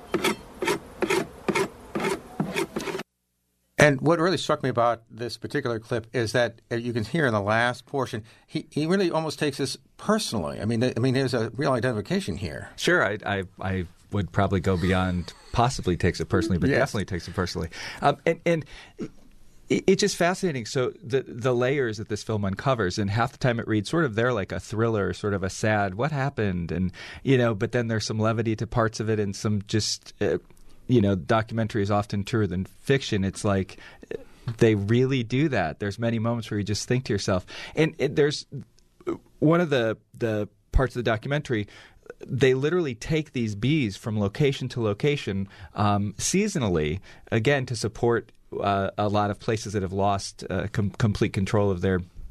[SPEAKER 2] And what really struck me about this particular clip is that uh, you can hear in the last portion, he, he really almost takes this personally. I mean, I mean, there's a real identification here.
[SPEAKER 6] Sure, I, I, I would probably go beyond possibly takes it personally, but
[SPEAKER 2] yes.
[SPEAKER 6] definitely takes it personally. Um, and and it, it's just fascinating. So the the layers that this film uncovers, and half the time it reads sort of there like a thriller, sort of a sad, what happened? And, you know, but then there's some levity to parts of it and some just... Uh, you know, documentary is often truer than fiction. It's like they really do that. There's many moments where you just think to yourself. And it, there's one of the, the parts of the documentary, they literally take these bees from location to location um, seasonally, again, to support uh, a lot of places that have lost uh, com- complete control of their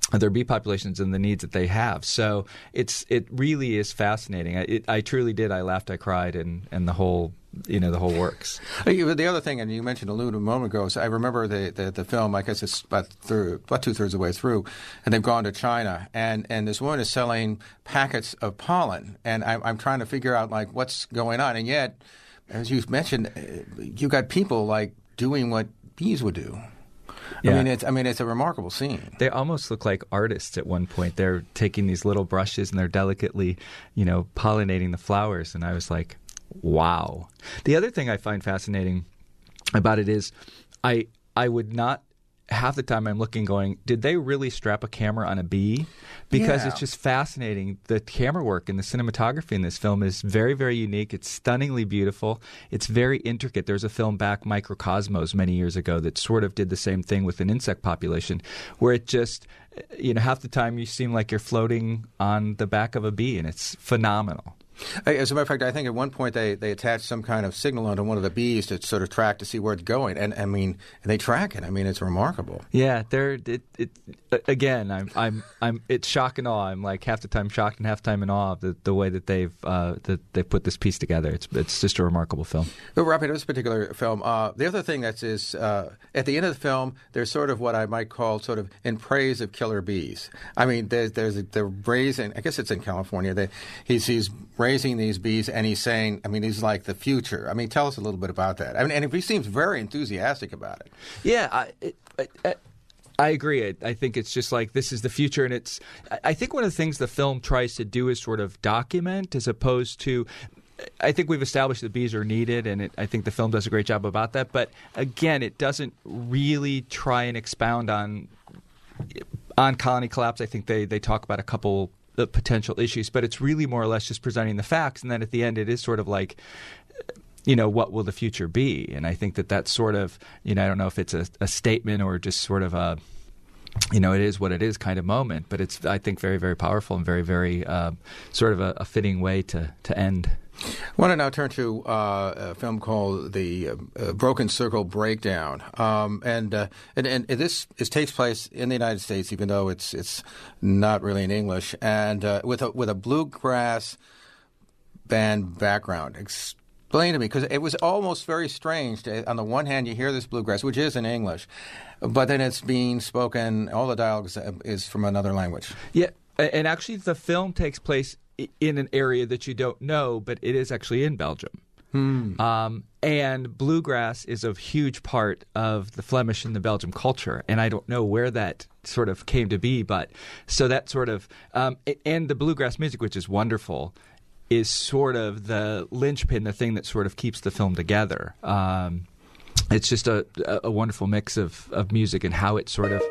[SPEAKER 6] their bee populations and the needs that they have. So it's it really is fascinating. I, it, I truly did. I laughed, I cried, and, and the whole you know the whole works.
[SPEAKER 2] The other thing, and you mentioned a little moment ago, is I remember the, the, the film. I guess it's about through about two thirds of the way through, and they've gone to China, and, and this woman is selling packets of pollen, and I'm, I'm trying to figure out like what's going on, and yet, as you've mentioned, you got people like doing what bees would do.
[SPEAKER 6] Yeah.
[SPEAKER 2] I mean, it's I mean, it's a remarkable scene.
[SPEAKER 6] They almost look like artists at one point. They're taking these little brushes and they're delicately, you know, pollinating the flowers. And I was like, wow. The other thing I find fascinating about it is I I would not half the time I'm looking going, did they really strap a camera on a bee? Because
[SPEAKER 2] Yeah.
[SPEAKER 6] it's just fascinating. The camera work and the cinematography in this film is very, very unique. It's stunningly beautiful. It's very intricate. There's a film back, Microcosmos, many years ago that sort of did the same thing with an insect population where it just, you know, half the time you seem like you're floating on the back of a bee, and it's phenomenal.
[SPEAKER 2] As a matter of fact, I think at one point they, they attached some kind of signal onto one of the bees to sort of track to see where it's going, and I mean, they track it. I mean, it's remarkable.
[SPEAKER 6] Yeah, they're it, it again. I'm I'm I'm. It's shock and awe. I'm like half the time shocked and half the time in awe of the, the way that they've uh, that they put this piece together. It's it's just a remarkable film.
[SPEAKER 2] But Robbie, this particular film, uh, the other thing that's is uh, at the end of the film, there's sort of what I might call sort of in praise of killer bees. I mean, there's there's a, they're raising. I guess it's in California. They, he's he's raising these bees, and he's saying, I mean, he's like the future. I mean, tell us a little bit about that. I mean, and he seems very enthusiastic about it.
[SPEAKER 6] Yeah, I, it, I, I agree. I, I think it's just like this is the future, and it's. I think one of the things the film tries to do is sort of document, as opposed to. I think we've established that bees are needed, and it, I think the film does a great job about that. But again, it doesn't really try and expound on on colony collapse. I think they they talk about a couple the potential issues, but it's really more or less just presenting the facts, and then at the end it is sort of like, you know, what will the future be? And I think that that's sort of, you know, I don't know if it's a, a statement or just sort of a, you know, it is what it is kind of moment, but it's, I think, very, very powerful and very, very uh, sort of a, a fitting way to, to end.
[SPEAKER 2] I want to now turn to uh, a film called The uh, Broken Circle Breakdown, um, and, uh, and and this is, takes place in the United States, even though it's it's not really in English, and uh, with a with a bluegrass band background. Explain to me, because it was almost very strange. To, on the one hand, you hear this bluegrass, which is in English, but then it's being spoken. All the dialogue is, is from another language.
[SPEAKER 6] Yeah, and actually, the film takes place in an area that you don't know, but it is actually in Belgium.
[SPEAKER 2] Hmm.
[SPEAKER 6] Um, and bluegrass is a huge part of the Flemish and the Belgian culture, and I don't know where that sort of came to be, but so that sort of um, and the bluegrass music, which is wonderful, is sort of the linchpin, the thing that sort of keeps the film together. Um, it's just a, a wonderful mix of, of music and how it sort of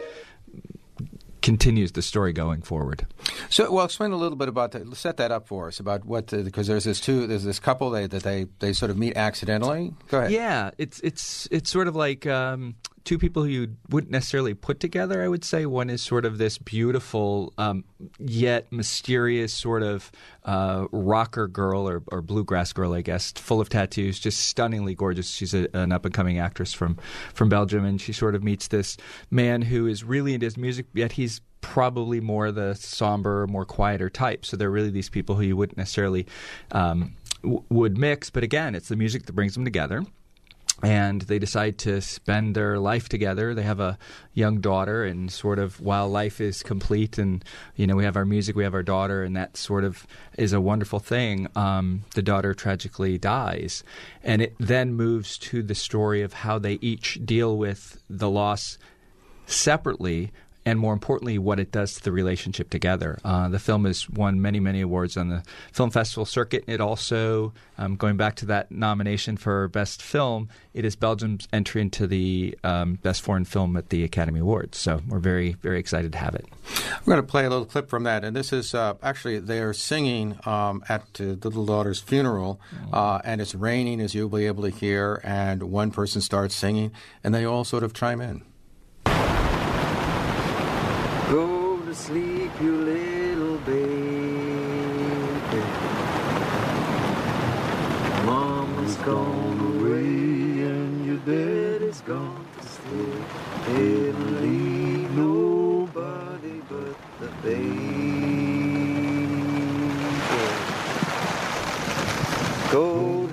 [SPEAKER 6] continues the story going forward.
[SPEAKER 2] So, well, explain a little bit about that. Set that up for us about what, because there's this two, there's this couple they, that they they sort of meet accidentally. Go ahead.
[SPEAKER 6] Yeah, it's it's it's sort of like um, two people who you wouldn't necessarily put together. I would say one is sort of this beautiful um, yet mysterious sort of uh, rocker girl or, or bluegrass girl, I guess, full of tattoos, just stunningly gorgeous. She's a, an up and coming actress from from Belgium, and she sort of meets this man who is really into his music, yet he's probably more the somber, more quieter type. So they're really these people who you wouldn't necessarily um, w- would mix. But again, it's the music that brings them together. And they decide to spend their life together. They have a young daughter, and sort of while life is complete and, you know, we have our music, we have our daughter, and that sort of is a wonderful thing, um, the daughter tragically dies. And it then moves to the story of how they each deal with the loss separately, and more importantly, what it does to the relationship together. Uh, the film has won many, many awards on the film festival circuit. It also, um, going back to that nomination for Best Film, it is Belgium's entry into the um, Best Foreign Film at the Academy Awards. So we're very, very excited to have it.
[SPEAKER 2] We're going to play a little clip from that. And this is uh, actually, they're singing um, at uh, the little daughter's funeral, uh, and it's raining, as you'll be able to hear, and one person starts singing, and they all sort of chime in.
[SPEAKER 8] Go to sleep, you little baby. Mama's gone away and your daddy's gone to sleep. Didn't leave nobody but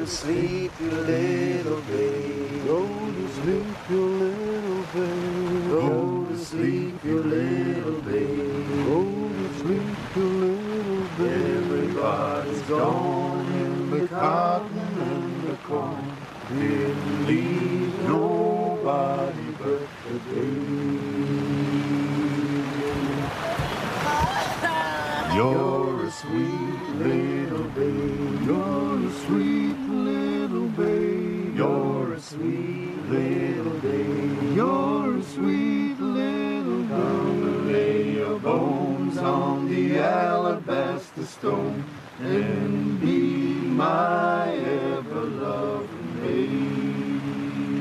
[SPEAKER 8] to sleep, you little baby. Go to sleep, you little baby. Go to sleep, you little baby. Go to sleep, you little baby. Everybody's gone in the cotton and the corn. Didn't leave nobody but the baby. You're a sweet little baby. You're a sweet little baby. You're a sweet little baby. You're a sweet little baby. Come and lay your bones on the alabaster stone and be my ever-loving baby.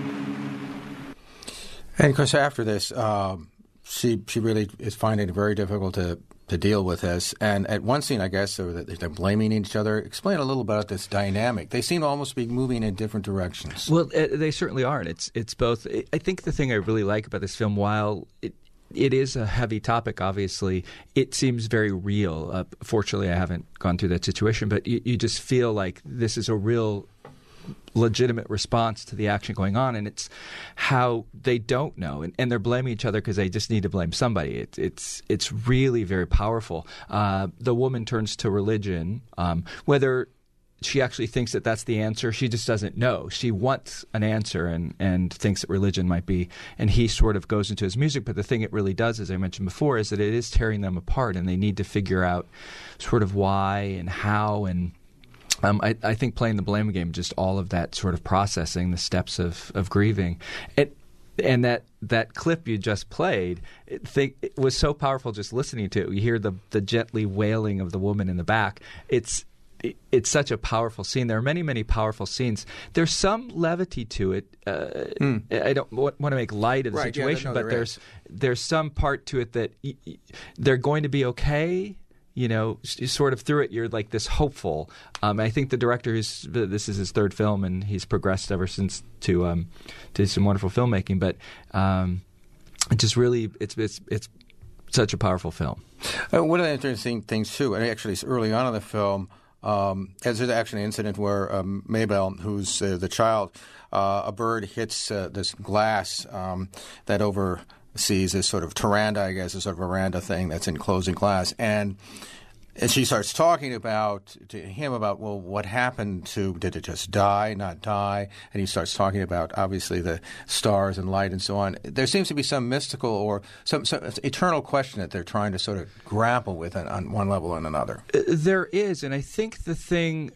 [SPEAKER 2] And of course, after this, um, she she really is finding it very difficult to. to deal with this. And at one scene, I guess, they're, they're blaming each other. Explain a little about this dynamic. They seem to almost be moving in different directions.
[SPEAKER 6] Well, uh, they certainly are. And it's, it's both. I think the thing I really like about this film, while it, it is a heavy topic, obviously, it seems very real. Uh, fortunately, I haven't gone through that situation, but you, you just feel like this is a real legitimate response to the action going on, and it's how they don't know, and, and they're blaming each other because they just need to blame somebody. It, it's it's really very powerful. Uh, the woman turns to religion, um, whether she actually thinks that that's the answer, she just doesn't know. She wants an answer and, and thinks that religion might be, and he sort of goes into his music, but the thing it really does, as I mentioned before, is that it is tearing them apart, and they need to figure out sort of why and how, and Um, I, I think playing the blame game, just all of that sort of processing, the steps of, of grieving, it, and that, that clip you just played, it, think, it was so powerful just listening to it. You hear the the gently wailing of the woman in the back. It's it, it's such a powerful scene. There are many, many powerful scenes. There's some levity to it. Uh, mm. I don't want, want to make light of the
[SPEAKER 2] right,
[SPEAKER 6] situation,
[SPEAKER 2] yeah, no,
[SPEAKER 6] but
[SPEAKER 2] there
[SPEAKER 6] there's is. there's some part to it that y- y- they're going to be okay. You know, sort of through it, you're like this hopeful. Um, I think the director is this is his third film, and he's progressed ever since to um, to some wonderful filmmaking. But um, it just really, it's it's it's such a powerful film.
[SPEAKER 2] Uh, one of the interesting things too, and actually early on in the film, um, as there's actually an incident where um, Maybelle, who's uh, the child, uh, a bird hits uh, this glass um, that over. sees this sort of veranda, I guess, a sort of veranda thing that's enclosed in glass. And, and she starts talking about to him about, well, what happened to, did it just die, not die? And he starts talking about, obviously, the stars and light and so on. There seems to be some mystical or some, some eternal question that they're trying to sort of grapple with on, on one level and another.
[SPEAKER 6] There is, and I think the thing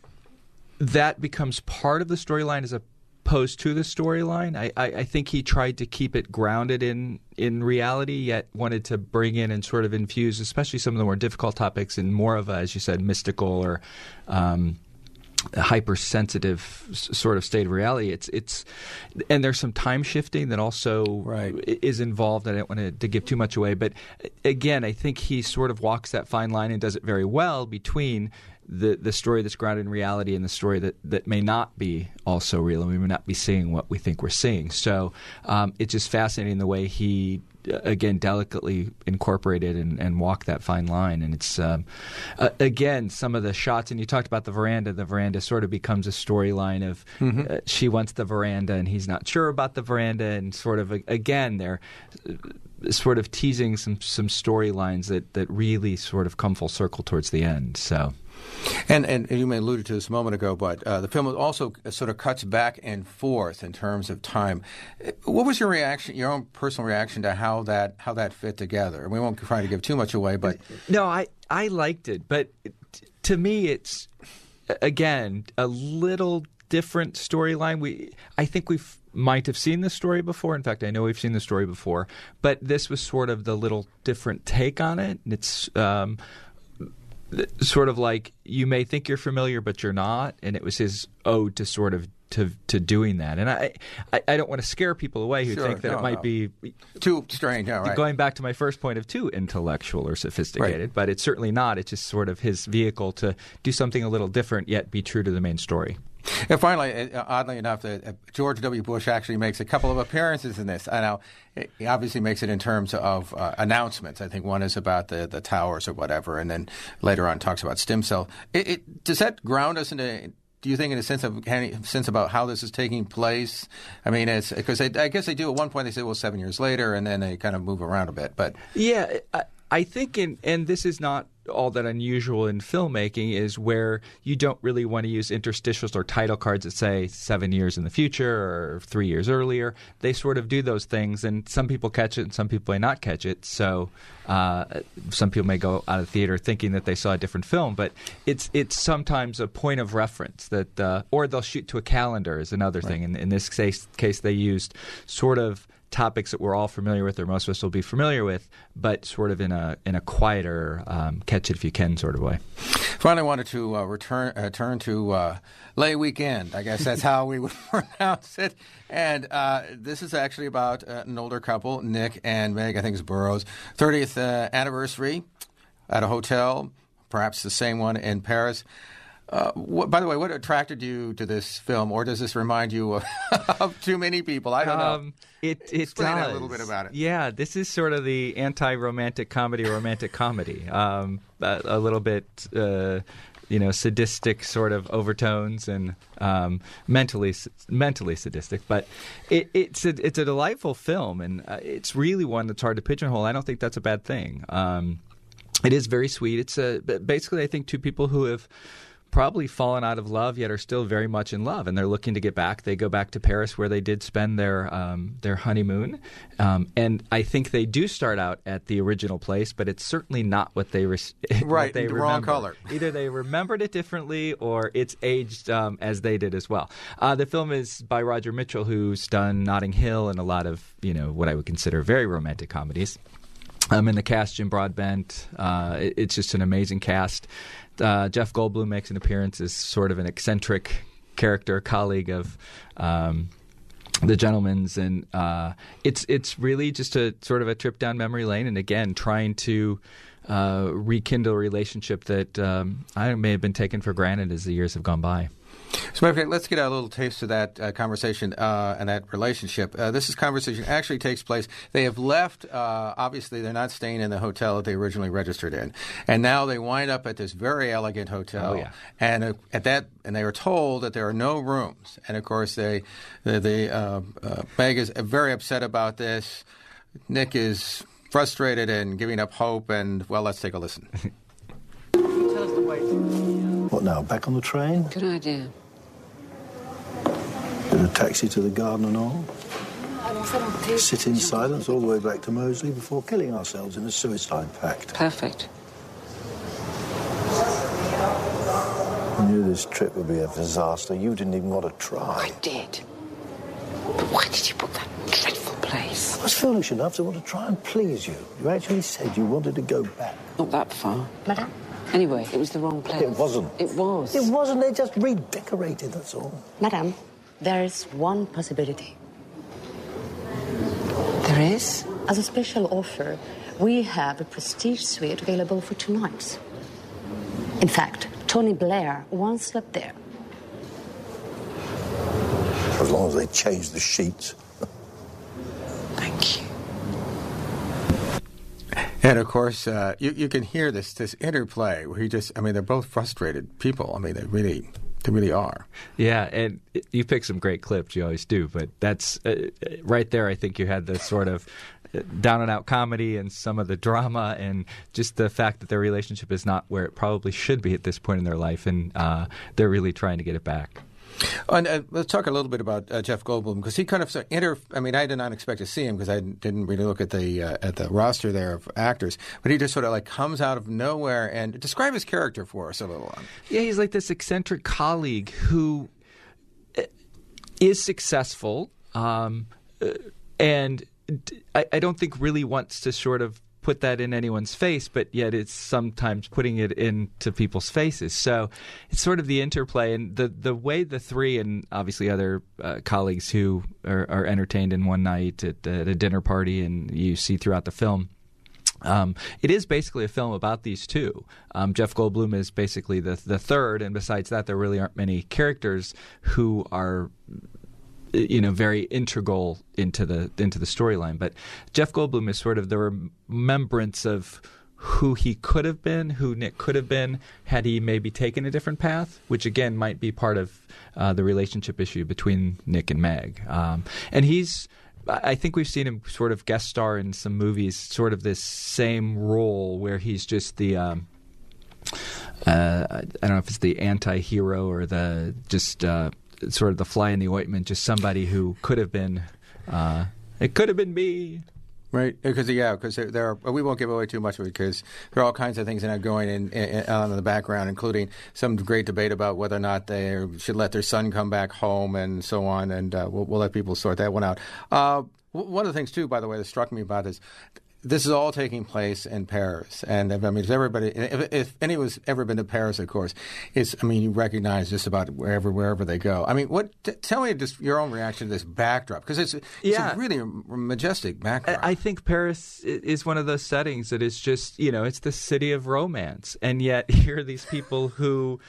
[SPEAKER 6] that becomes part of the storyline is a opposed to the storyline. I, I, I think he tried to keep it grounded in, in reality, yet wanted to bring in and sort of infuse, especially some of the more difficult topics, in more of a, as you said, mystical or um, hypersensitive s- sort of state of reality. It's it's, and there's some time shifting that also
[SPEAKER 2] right.
[SPEAKER 6] is involved. I don't want to, to give too much away, but again, I think he sort of walks that fine line and does it very well between the the story that's grounded in reality and the story that, that may not be also real, and we may not be seeing what we think we're seeing. So um, it's just fascinating the way he, again, delicately incorporated and, and walked that fine line. And it's, um, uh, again, some of the shots, and you talked about the veranda. The veranda sort of becomes a storyline of mm-hmm. uh, she wants the veranda and he's not sure about the veranda, and sort of, again, they're sort of teasing some, some storylines that, that really sort of come full circle towards the end. So...
[SPEAKER 2] And, and you may alluded to this a moment ago, but uh, the film also sort of cuts back and forth in terms of time. What was your reaction, your own personal reaction to how that how that fit together? We won't try to give too much away, but
[SPEAKER 6] no, I I liked it, but to me, it's again a little different storyline. We I think we might have seen this story before. In fact, I know we've seen the story before, but this was sort of the little different take on it. It's um, sort of like you may think you're familiar, but you're not, and it was his ode to sort of to to doing that. And I I, I don't want to scare people away who
[SPEAKER 2] sure,
[SPEAKER 6] think that
[SPEAKER 2] no,
[SPEAKER 6] it might
[SPEAKER 2] no.
[SPEAKER 6] be
[SPEAKER 2] too strange. Yeah, right.
[SPEAKER 6] Going back to my first point of too intellectual or sophisticated,
[SPEAKER 2] right.
[SPEAKER 6] but it's certainly not. It's just sort of his vehicle to do something a little different, yet be true to the main story.
[SPEAKER 2] And finally, uh, oddly enough, uh, George W. Bush actually makes a couple of appearances in this. I know he obviously makes it in terms of uh, announcements. I think one is about the, the towers or whatever, and then later on talks about stem cell. It, it, does that ground us into do you think, in a sense of any sense about how this is taking place? I mean, it's because I guess they do at one point. They say, well, seven years later, and then they kind of move around a bit. But
[SPEAKER 6] yeah, I, I think, in, and this is not all that unusual in filmmaking, is where you don't really want to use interstitials or title cards that say seven years in the future or three years earlier. They sort of do those things, and some people catch it and some people may not catch it. So uh, some people may go out of the theater thinking that they saw a different film, but it's it's sometimes a point of reference that, uh, or they'll shoot to a calendar is another thing. In, in this case, case, they used sort of topics that we're all familiar with, or most of us will be familiar with, but sort of in a in a quieter, um, catch it if you can sort of way.
[SPEAKER 2] Finally, I wanted to uh, return uh, turn to uh, Lay Weekend. I guess that's how we would pronounce it. And uh, this is actually about uh, an older couple, Nick and Meg, I think it's Burroughs, thirtieth uh, anniversary at a hotel, perhaps the same one in Paris. Uh, what, by the way, what attracted you to this film, or does this remind you of, of too many people? I don't
[SPEAKER 6] um,
[SPEAKER 2] know.
[SPEAKER 6] It it
[SPEAKER 2] Explain
[SPEAKER 6] does
[SPEAKER 2] a little bit about it.
[SPEAKER 6] Yeah, this is sort of the anti-romantic comedy, romantic comedy. Um, a, a little bit, uh, you know, sadistic sort of overtones and um, mentally mentally sadistic. But it, it's a, it's a delightful film, and uh, it's really one that's hard to pigeonhole. I don't think that's a bad thing. Um, it is very sweet. It's a, basically, I think, two people who have probably fallen out of love, yet are still very much in love, and they're looking to get back. They go back to Paris, where they did spend their um, their honeymoon, um, and I think they do start out at the original place, but it's certainly not what they re-
[SPEAKER 2] right.
[SPEAKER 6] what they
[SPEAKER 2] the
[SPEAKER 6] remember.
[SPEAKER 2] Wrong color.
[SPEAKER 6] Either they remembered it differently, or it's aged um, as they did as well. Uh, the film is by Roger Mitchell, who's done Notting Hill and a lot of, you know, what I would consider very romantic comedies. Um, in the cast, Jim Broadbent. Uh, it, it's just an amazing cast. Uh, Jeff Goldblum makes an appearance as sort of an eccentric character, colleague of um, the gentleman's, and uh, it's it's really just a sort of a trip down memory lane, and again trying to uh, rekindle a relationship that um, I may have been taken for granted as the years have gone by.
[SPEAKER 2] So, let's get a little taste of that uh, conversation uh, and that relationship. Uh, this is conversation actually takes place. They have left. Uh, obviously, they're not staying in the hotel that they originally registered in, and now they wind up at this very elegant hotel.
[SPEAKER 6] Oh, yeah.
[SPEAKER 2] And uh, at that, and they are told that there are no rooms. And of course, they, the, the uh, uh, Meg is very upset about this. Nick is frustrated and giving up hope. And well, let's take a listen.
[SPEAKER 9] What now, back on the train?
[SPEAKER 10] Good idea.
[SPEAKER 9] Get a taxi to the garden and all? Sit in silence all the way back to Moseley before killing ourselves in a suicide pact.
[SPEAKER 10] Perfect.
[SPEAKER 9] I knew this trip would be a disaster. You didn't even want to try.
[SPEAKER 10] I did. But why did you book that dreadful place?
[SPEAKER 9] I was foolish enough to want to try and please you. You actually said you wanted to go back.
[SPEAKER 10] Not that far.
[SPEAKER 9] Madame?
[SPEAKER 10] Anyway, it was the wrong place.
[SPEAKER 9] It wasn't.
[SPEAKER 10] It was.
[SPEAKER 9] It wasn't. They just redecorated, that's all.
[SPEAKER 11] Madame, there is one possibility.
[SPEAKER 10] There is?
[SPEAKER 11] As a special offer, we have a prestige suite available for two nights. In fact, Tony Blair once slept there.
[SPEAKER 9] As long as they change the sheets.
[SPEAKER 10] Thank you.
[SPEAKER 2] And of course, uh, you, you can hear this this interplay where he just, I mean, they're both frustrated people. I mean, they really, they really are.
[SPEAKER 6] Yeah, and you pick some great clips, you always do, but that's uh, right there. I think you had the sort of down and out comedy and some of the drama, and just the fact that their relationship is not where it probably should be at this point in their life, and uh, they're really trying to get it back.
[SPEAKER 2] And uh, let's talk a little bit about uh, Jeff Goldblum, because he kind of uh, inter. I mean, I did not expect to see him because I didn't really look at the uh, at the roster there of actors. But he just sort of like comes out of nowhere. And describe his character for us a little.
[SPEAKER 6] Yeah, he's like this eccentric colleague who is successful, um, and I, I don't think really wants to sort of put that in anyone's face, but yet it's sometimes putting it into people's faces. So it's sort of the interplay, and the, the way the three and obviously other uh, colleagues who are, are entertained in one night at, at a dinner party, and you see throughout the film, um, it is basically a film about these two. Um, Jeff Goldblum is basically the the third, and besides that, there really aren't many characters who are, you know, very integral into the into the storyline. But Jeff Goldblum is sort of the remembrance of who he could have been, who Nick could have been, had he maybe taken a different path, which again might be part of uh, the relationship issue between Nick and Meg. Um, and he's, I think we've seen him sort of guest star in some movies, sort of this same role where he's just the, um, uh, I don't know if it's the anti-hero or the just uh, sort of the fly in the ointment, just somebody who could have been, uh, it could have been me.
[SPEAKER 2] Right, because yeah, because there, there are. We won't give away too much of it because there are all kinds of things that are going in, in, on in the background, including some great debate about whether or not they should let their son come back home and so on. And uh, we'll, we'll let people sort that one out. Uh, one of the things too, by the way, that struck me about this. This is all taking place in Paris, and I mean, if everybody, if, if anyone's ever been to Paris, of course, it's. I mean, you recognize just about wherever wherever they go. I mean, what? T- tell me just your own reaction to this backdrop, because it's, it's
[SPEAKER 6] yeah.
[SPEAKER 2] a really majestic backdrop.
[SPEAKER 6] I think Paris is one of those settings that is just, you know, it's the city of romance, and yet here are these people who.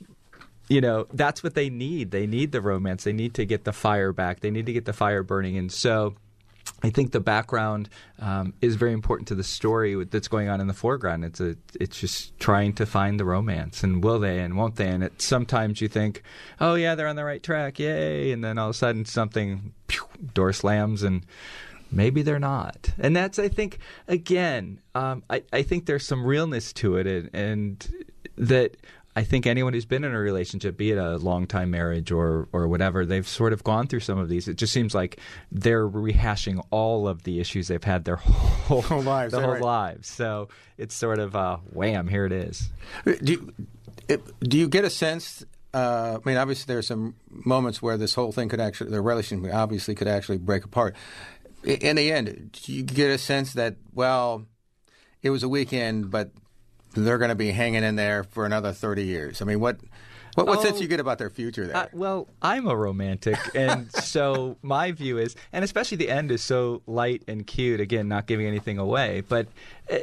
[SPEAKER 6] You know, that's what they need. They need the romance. They need to get the fire back. They need to get the fire burning, and so. I think the background um, is very important to the story that's going on in the foreground. It's a, it's just trying to find the romance, and will they and won't they? And it, sometimes you think, oh yeah, they're on the right track, yay! And then all of a sudden something, pew, door slams, and maybe they're not. And that's, I think, again, um, I, I think there's some realness to it, and, and that. I think anyone who's been in a relationship, be it a long-time marriage or or whatever, they've sort of gone through some of these. It just seems like they're rehashing all of the issues they've had their whole,
[SPEAKER 2] whole lives.
[SPEAKER 6] The whole
[SPEAKER 2] right?
[SPEAKER 6] lives. So it's sort of uh, wham, here it is.
[SPEAKER 2] Do you, it, do you get a sense? Uh, I mean, obviously there are some moments where this whole thing could actually, the relationship obviously could actually break apart. In the end, do you get a sense that, well, it was a weekend, but they're going to be hanging in there for another thirty years. I mean, what what, what oh, sense do you get about their future there?
[SPEAKER 6] Uh, well, I'm a romantic, and so my view is, and especially the end is so light and cute, again, not giving anything away, but uh,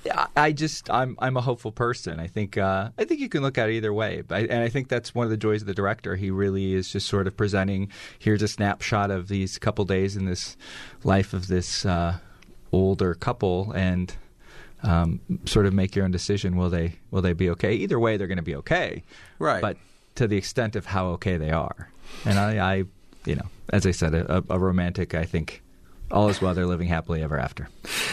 [SPEAKER 6] I just, I'm I'm a hopeful person. I think uh, I think you can look at it either way, but I, and I think that's one of the joys of the director. He really is just sort of presenting, here's a snapshot of these couple days in this life of this uh, older couple, and Um, sort of make your own decision. Will they will they be okay? Either way, they're going to be okay.
[SPEAKER 2] Right.
[SPEAKER 6] But to the extent of how okay they are. And I, I you know, as I said, a, a romantic, I think all is well, they're living happily ever after.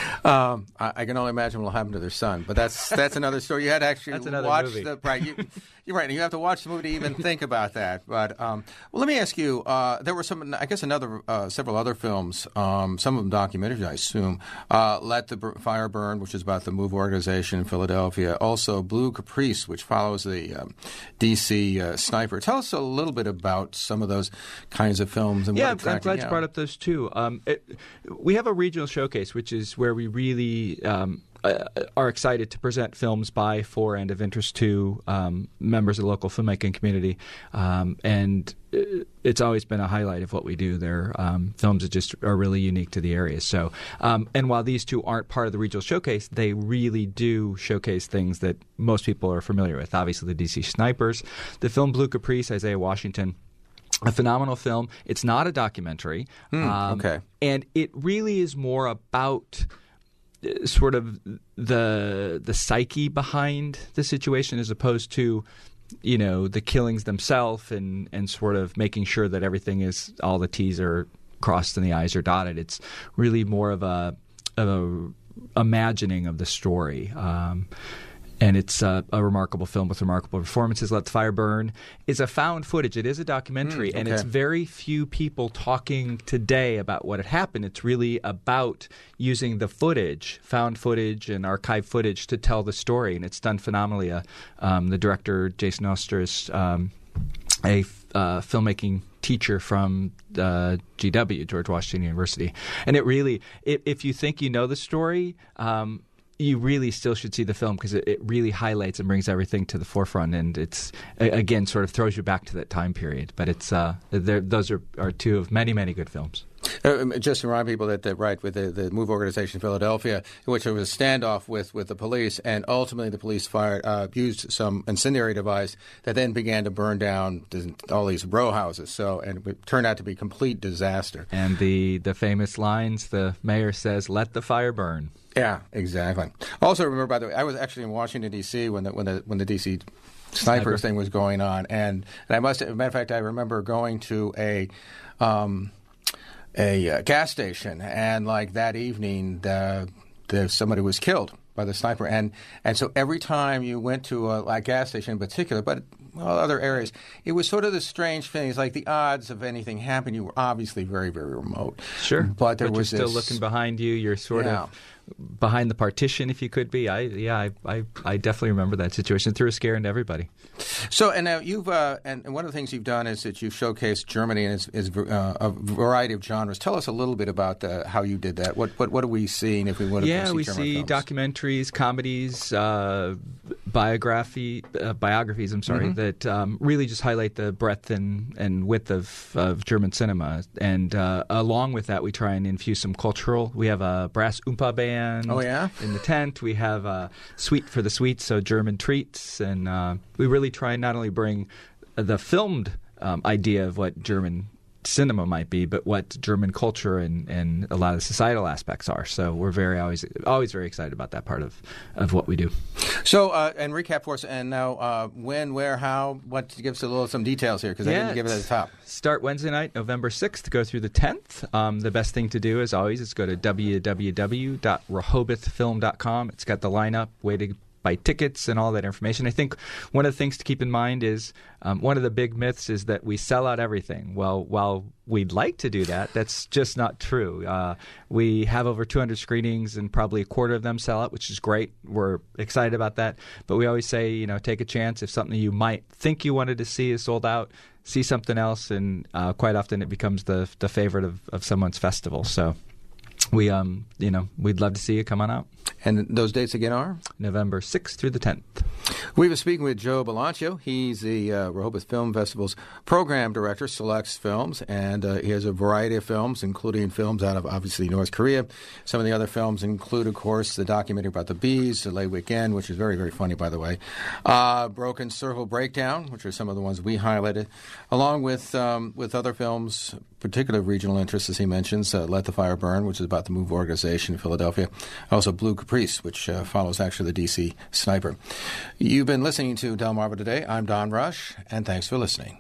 [SPEAKER 2] Um, I, I can only imagine what will happen to their son, but that's that's another story. You had to actually
[SPEAKER 6] that's another
[SPEAKER 2] watch
[SPEAKER 6] movie.
[SPEAKER 2] the right. You, you're right. You have to watch the movie to even think about that. But um, well, let me ask you. Uh, there were some, I guess, another uh, several other films. Um, some of them documentaries, I assume. Uh, Let the Bur- Fire Burn, which is about the MOVE organization in Philadelphia. Also, Blue Caprice, which follows the um, D C uh, sniper. Tell us a little bit about some of those kinds of films. And
[SPEAKER 6] yeah,
[SPEAKER 2] what
[SPEAKER 6] I'm glad you brought up those too. Um, it, we have a regional showcase, which is where we really um, uh, are excited to present films by, for, and of interest to um, members of the local filmmaking community. Um, and it's always been a highlight of what we do. Their um, films that just are really unique to the area. So, um, and while these two aren't part of the regional showcase, they really do showcase things that most people are familiar with. Obviously, the D C Snipers, the film Blue Caprice, Isaiah Washington. A phenomenal film. It's not a documentary.
[SPEAKER 2] Hmm,
[SPEAKER 6] um,
[SPEAKER 2] okay.
[SPEAKER 6] And it really is more about uh, sort of the the psyche behind the situation as opposed to, you know, the killings themselves and, and sort of making sure that everything is, all the T's are crossed and the I's are dotted. It's really more of a, of a imagining of the story. Um And it's uh, a remarkable film with remarkable performances. Let the Fire Burn is a found footage. It is a documentary,
[SPEAKER 2] Mm, okay.
[SPEAKER 6] and it's very few people talking today about what had happened. It's really about using the footage, found footage and archived footage to tell the story, and it's done phenomenally. Uh, um, the director, Jason Oster, is um, a uh, filmmaking teacher from uh, G W, George Washington University. And it really, if, if you think you know the story, um, you really still should see the film because it, it really highlights and brings everything to the forefront, and it's again sort of throws you back to that time period. But it's uh, those are, are two of many many good films.
[SPEAKER 2] Uh, just to remind people that, that right, with the, the MOVE organization in Philadelphia, in which there was a standoff with, with the police, and ultimately the police fired, uh, used some incendiary device that then began to burn down all these row houses. So, and it turned out to be a complete disaster.
[SPEAKER 6] And the, the famous lines, the mayor says, "Let the fire burn."
[SPEAKER 2] Yeah, exactly. Also, remember, by the way, I was actually in Washington, D C when the when the when the D C sniper, sniper thing was going on, and, and I must. As a matter of fact, I remember going to a. Um, a uh, gas station, and like that evening, the, the, somebody was killed by the sniper, and and so every time you went to a, a gas station in particular, but well, other areas, it was sort of this strange feeling. It's like the odds of anything happening were obviously very, very remote.
[SPEAKER 6] Sure,
[SPEAKER 2] but there
[SPEAKER 6] but
[SPEAKER 2] was
[SPEAKER 6] you're still
[SPEAKER 2] this,
[SPEAKER 6] looking behind you. You're sort
[SPEAKER 2] yeah.
[SPEAKER 6] of behind the partition, if you could be. I yeah, I, I, I definitely remember that situation. It threw a scare into everybody.
[SPEAKER 2] So, and now you've uh, and, and one of the things you've done is that you've showcased Germany and its, its uh, a variety of genres. Tell us a little bit about uh, how you did that. What what what are we seeing if we want to
[SPEAKER 6] yeah,
[SPEAKER 2] see
[SPEAKER 6] we
[SPEAKER 2] German
[SPEAKER 6] see
[SPEAKER 2] films?
[SPEAKER 6] Documentaries, comedies, uh, biography, uh, biographies. I'm sorry,
[SPEAKER 2] mm-hmm.
[SPEAKER 6] that um, really just highlight the breadth and, and width of, of German cinema. And uh, along with that, we try and infuse some cultural. We have a brass Oompa band.
[SPEAKER 2] Oh yeah.
[SPEAKER 6] In the tent, we have a Sweet for the Sweet, so German treats, and uh, we really try and not only bring the filmed um, idea of what German cinema might be, but what German culture and, and a lot of the societal aspects are. So we're very always always very excited about that part of, of what we do.
[SPEAKER 2] So, uh, and recap for us, and now uh, when, where, how, what, give us a little some details here, because
[SPEAKER 6] yeah,
[SPEAKER 2] I didn't give it at the top.
[SPEAKER 6] Start Wednesday night, November sixth, go through the tenth. Um, the best thing to do, as always, is go to w w w dot rehoboth film dot com. It's got the lineup, way to buy tickets and all that information. I think one of the things to keep in mind is um, one of the big myths is that we sell out everything. Well, while we'd like to do that, that's just not true. Uh, we have over two hundred screenings and probably a quarter of them sell out, which is great. We're excited about that. But we always say, you know, take a chance. If something you might think you wanted to see is sold out, see something else, and uh, quite often it becomes the the favorite of, of someone's festival. So we, um, you know, we'd love to see you. Come on out.
[SPEAKER 2] And those dates again are?
[SPEAKER 6] November sixth through the tenth.
[SPEAKER 2] We were speaking with Joe Balancio. He's the uh, Rehoboth Film Festival's program director, selects films, and uh, he has a variety of films, including films out of, obviously, North Korea. Some of the other films include, of course, the documentary about the bees, The Late Weekend, which is very, very funny, by the way, uh, Broken Circle Breakdown, which are some of the ones we highlighted, along with um, with other films, particular regional interests, as he mentions, uh, Let the Fire Burn, which is about the MOVE organization in Philadelphia, also Blue Caprice, which uh, follows actually the D C sniper. You've been listening to Delmarva Today. I'm Don Rush, and thanks for listening.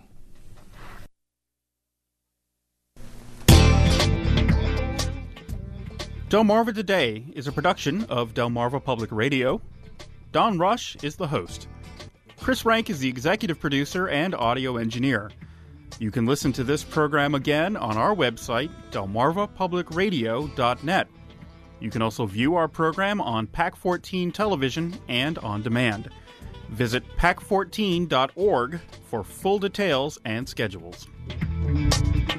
[SPEAKER 1] Delmarva Today is a production of Delmarva Public Radio. Don Rush is the host. Chris Rank is the executive producer and audio engineer. You can listen to this program again on our website, delmarva public radio dot net. You can also view our program on PAC fourteen television and on demand. Visit pac fourteen dot org for full details and schedules.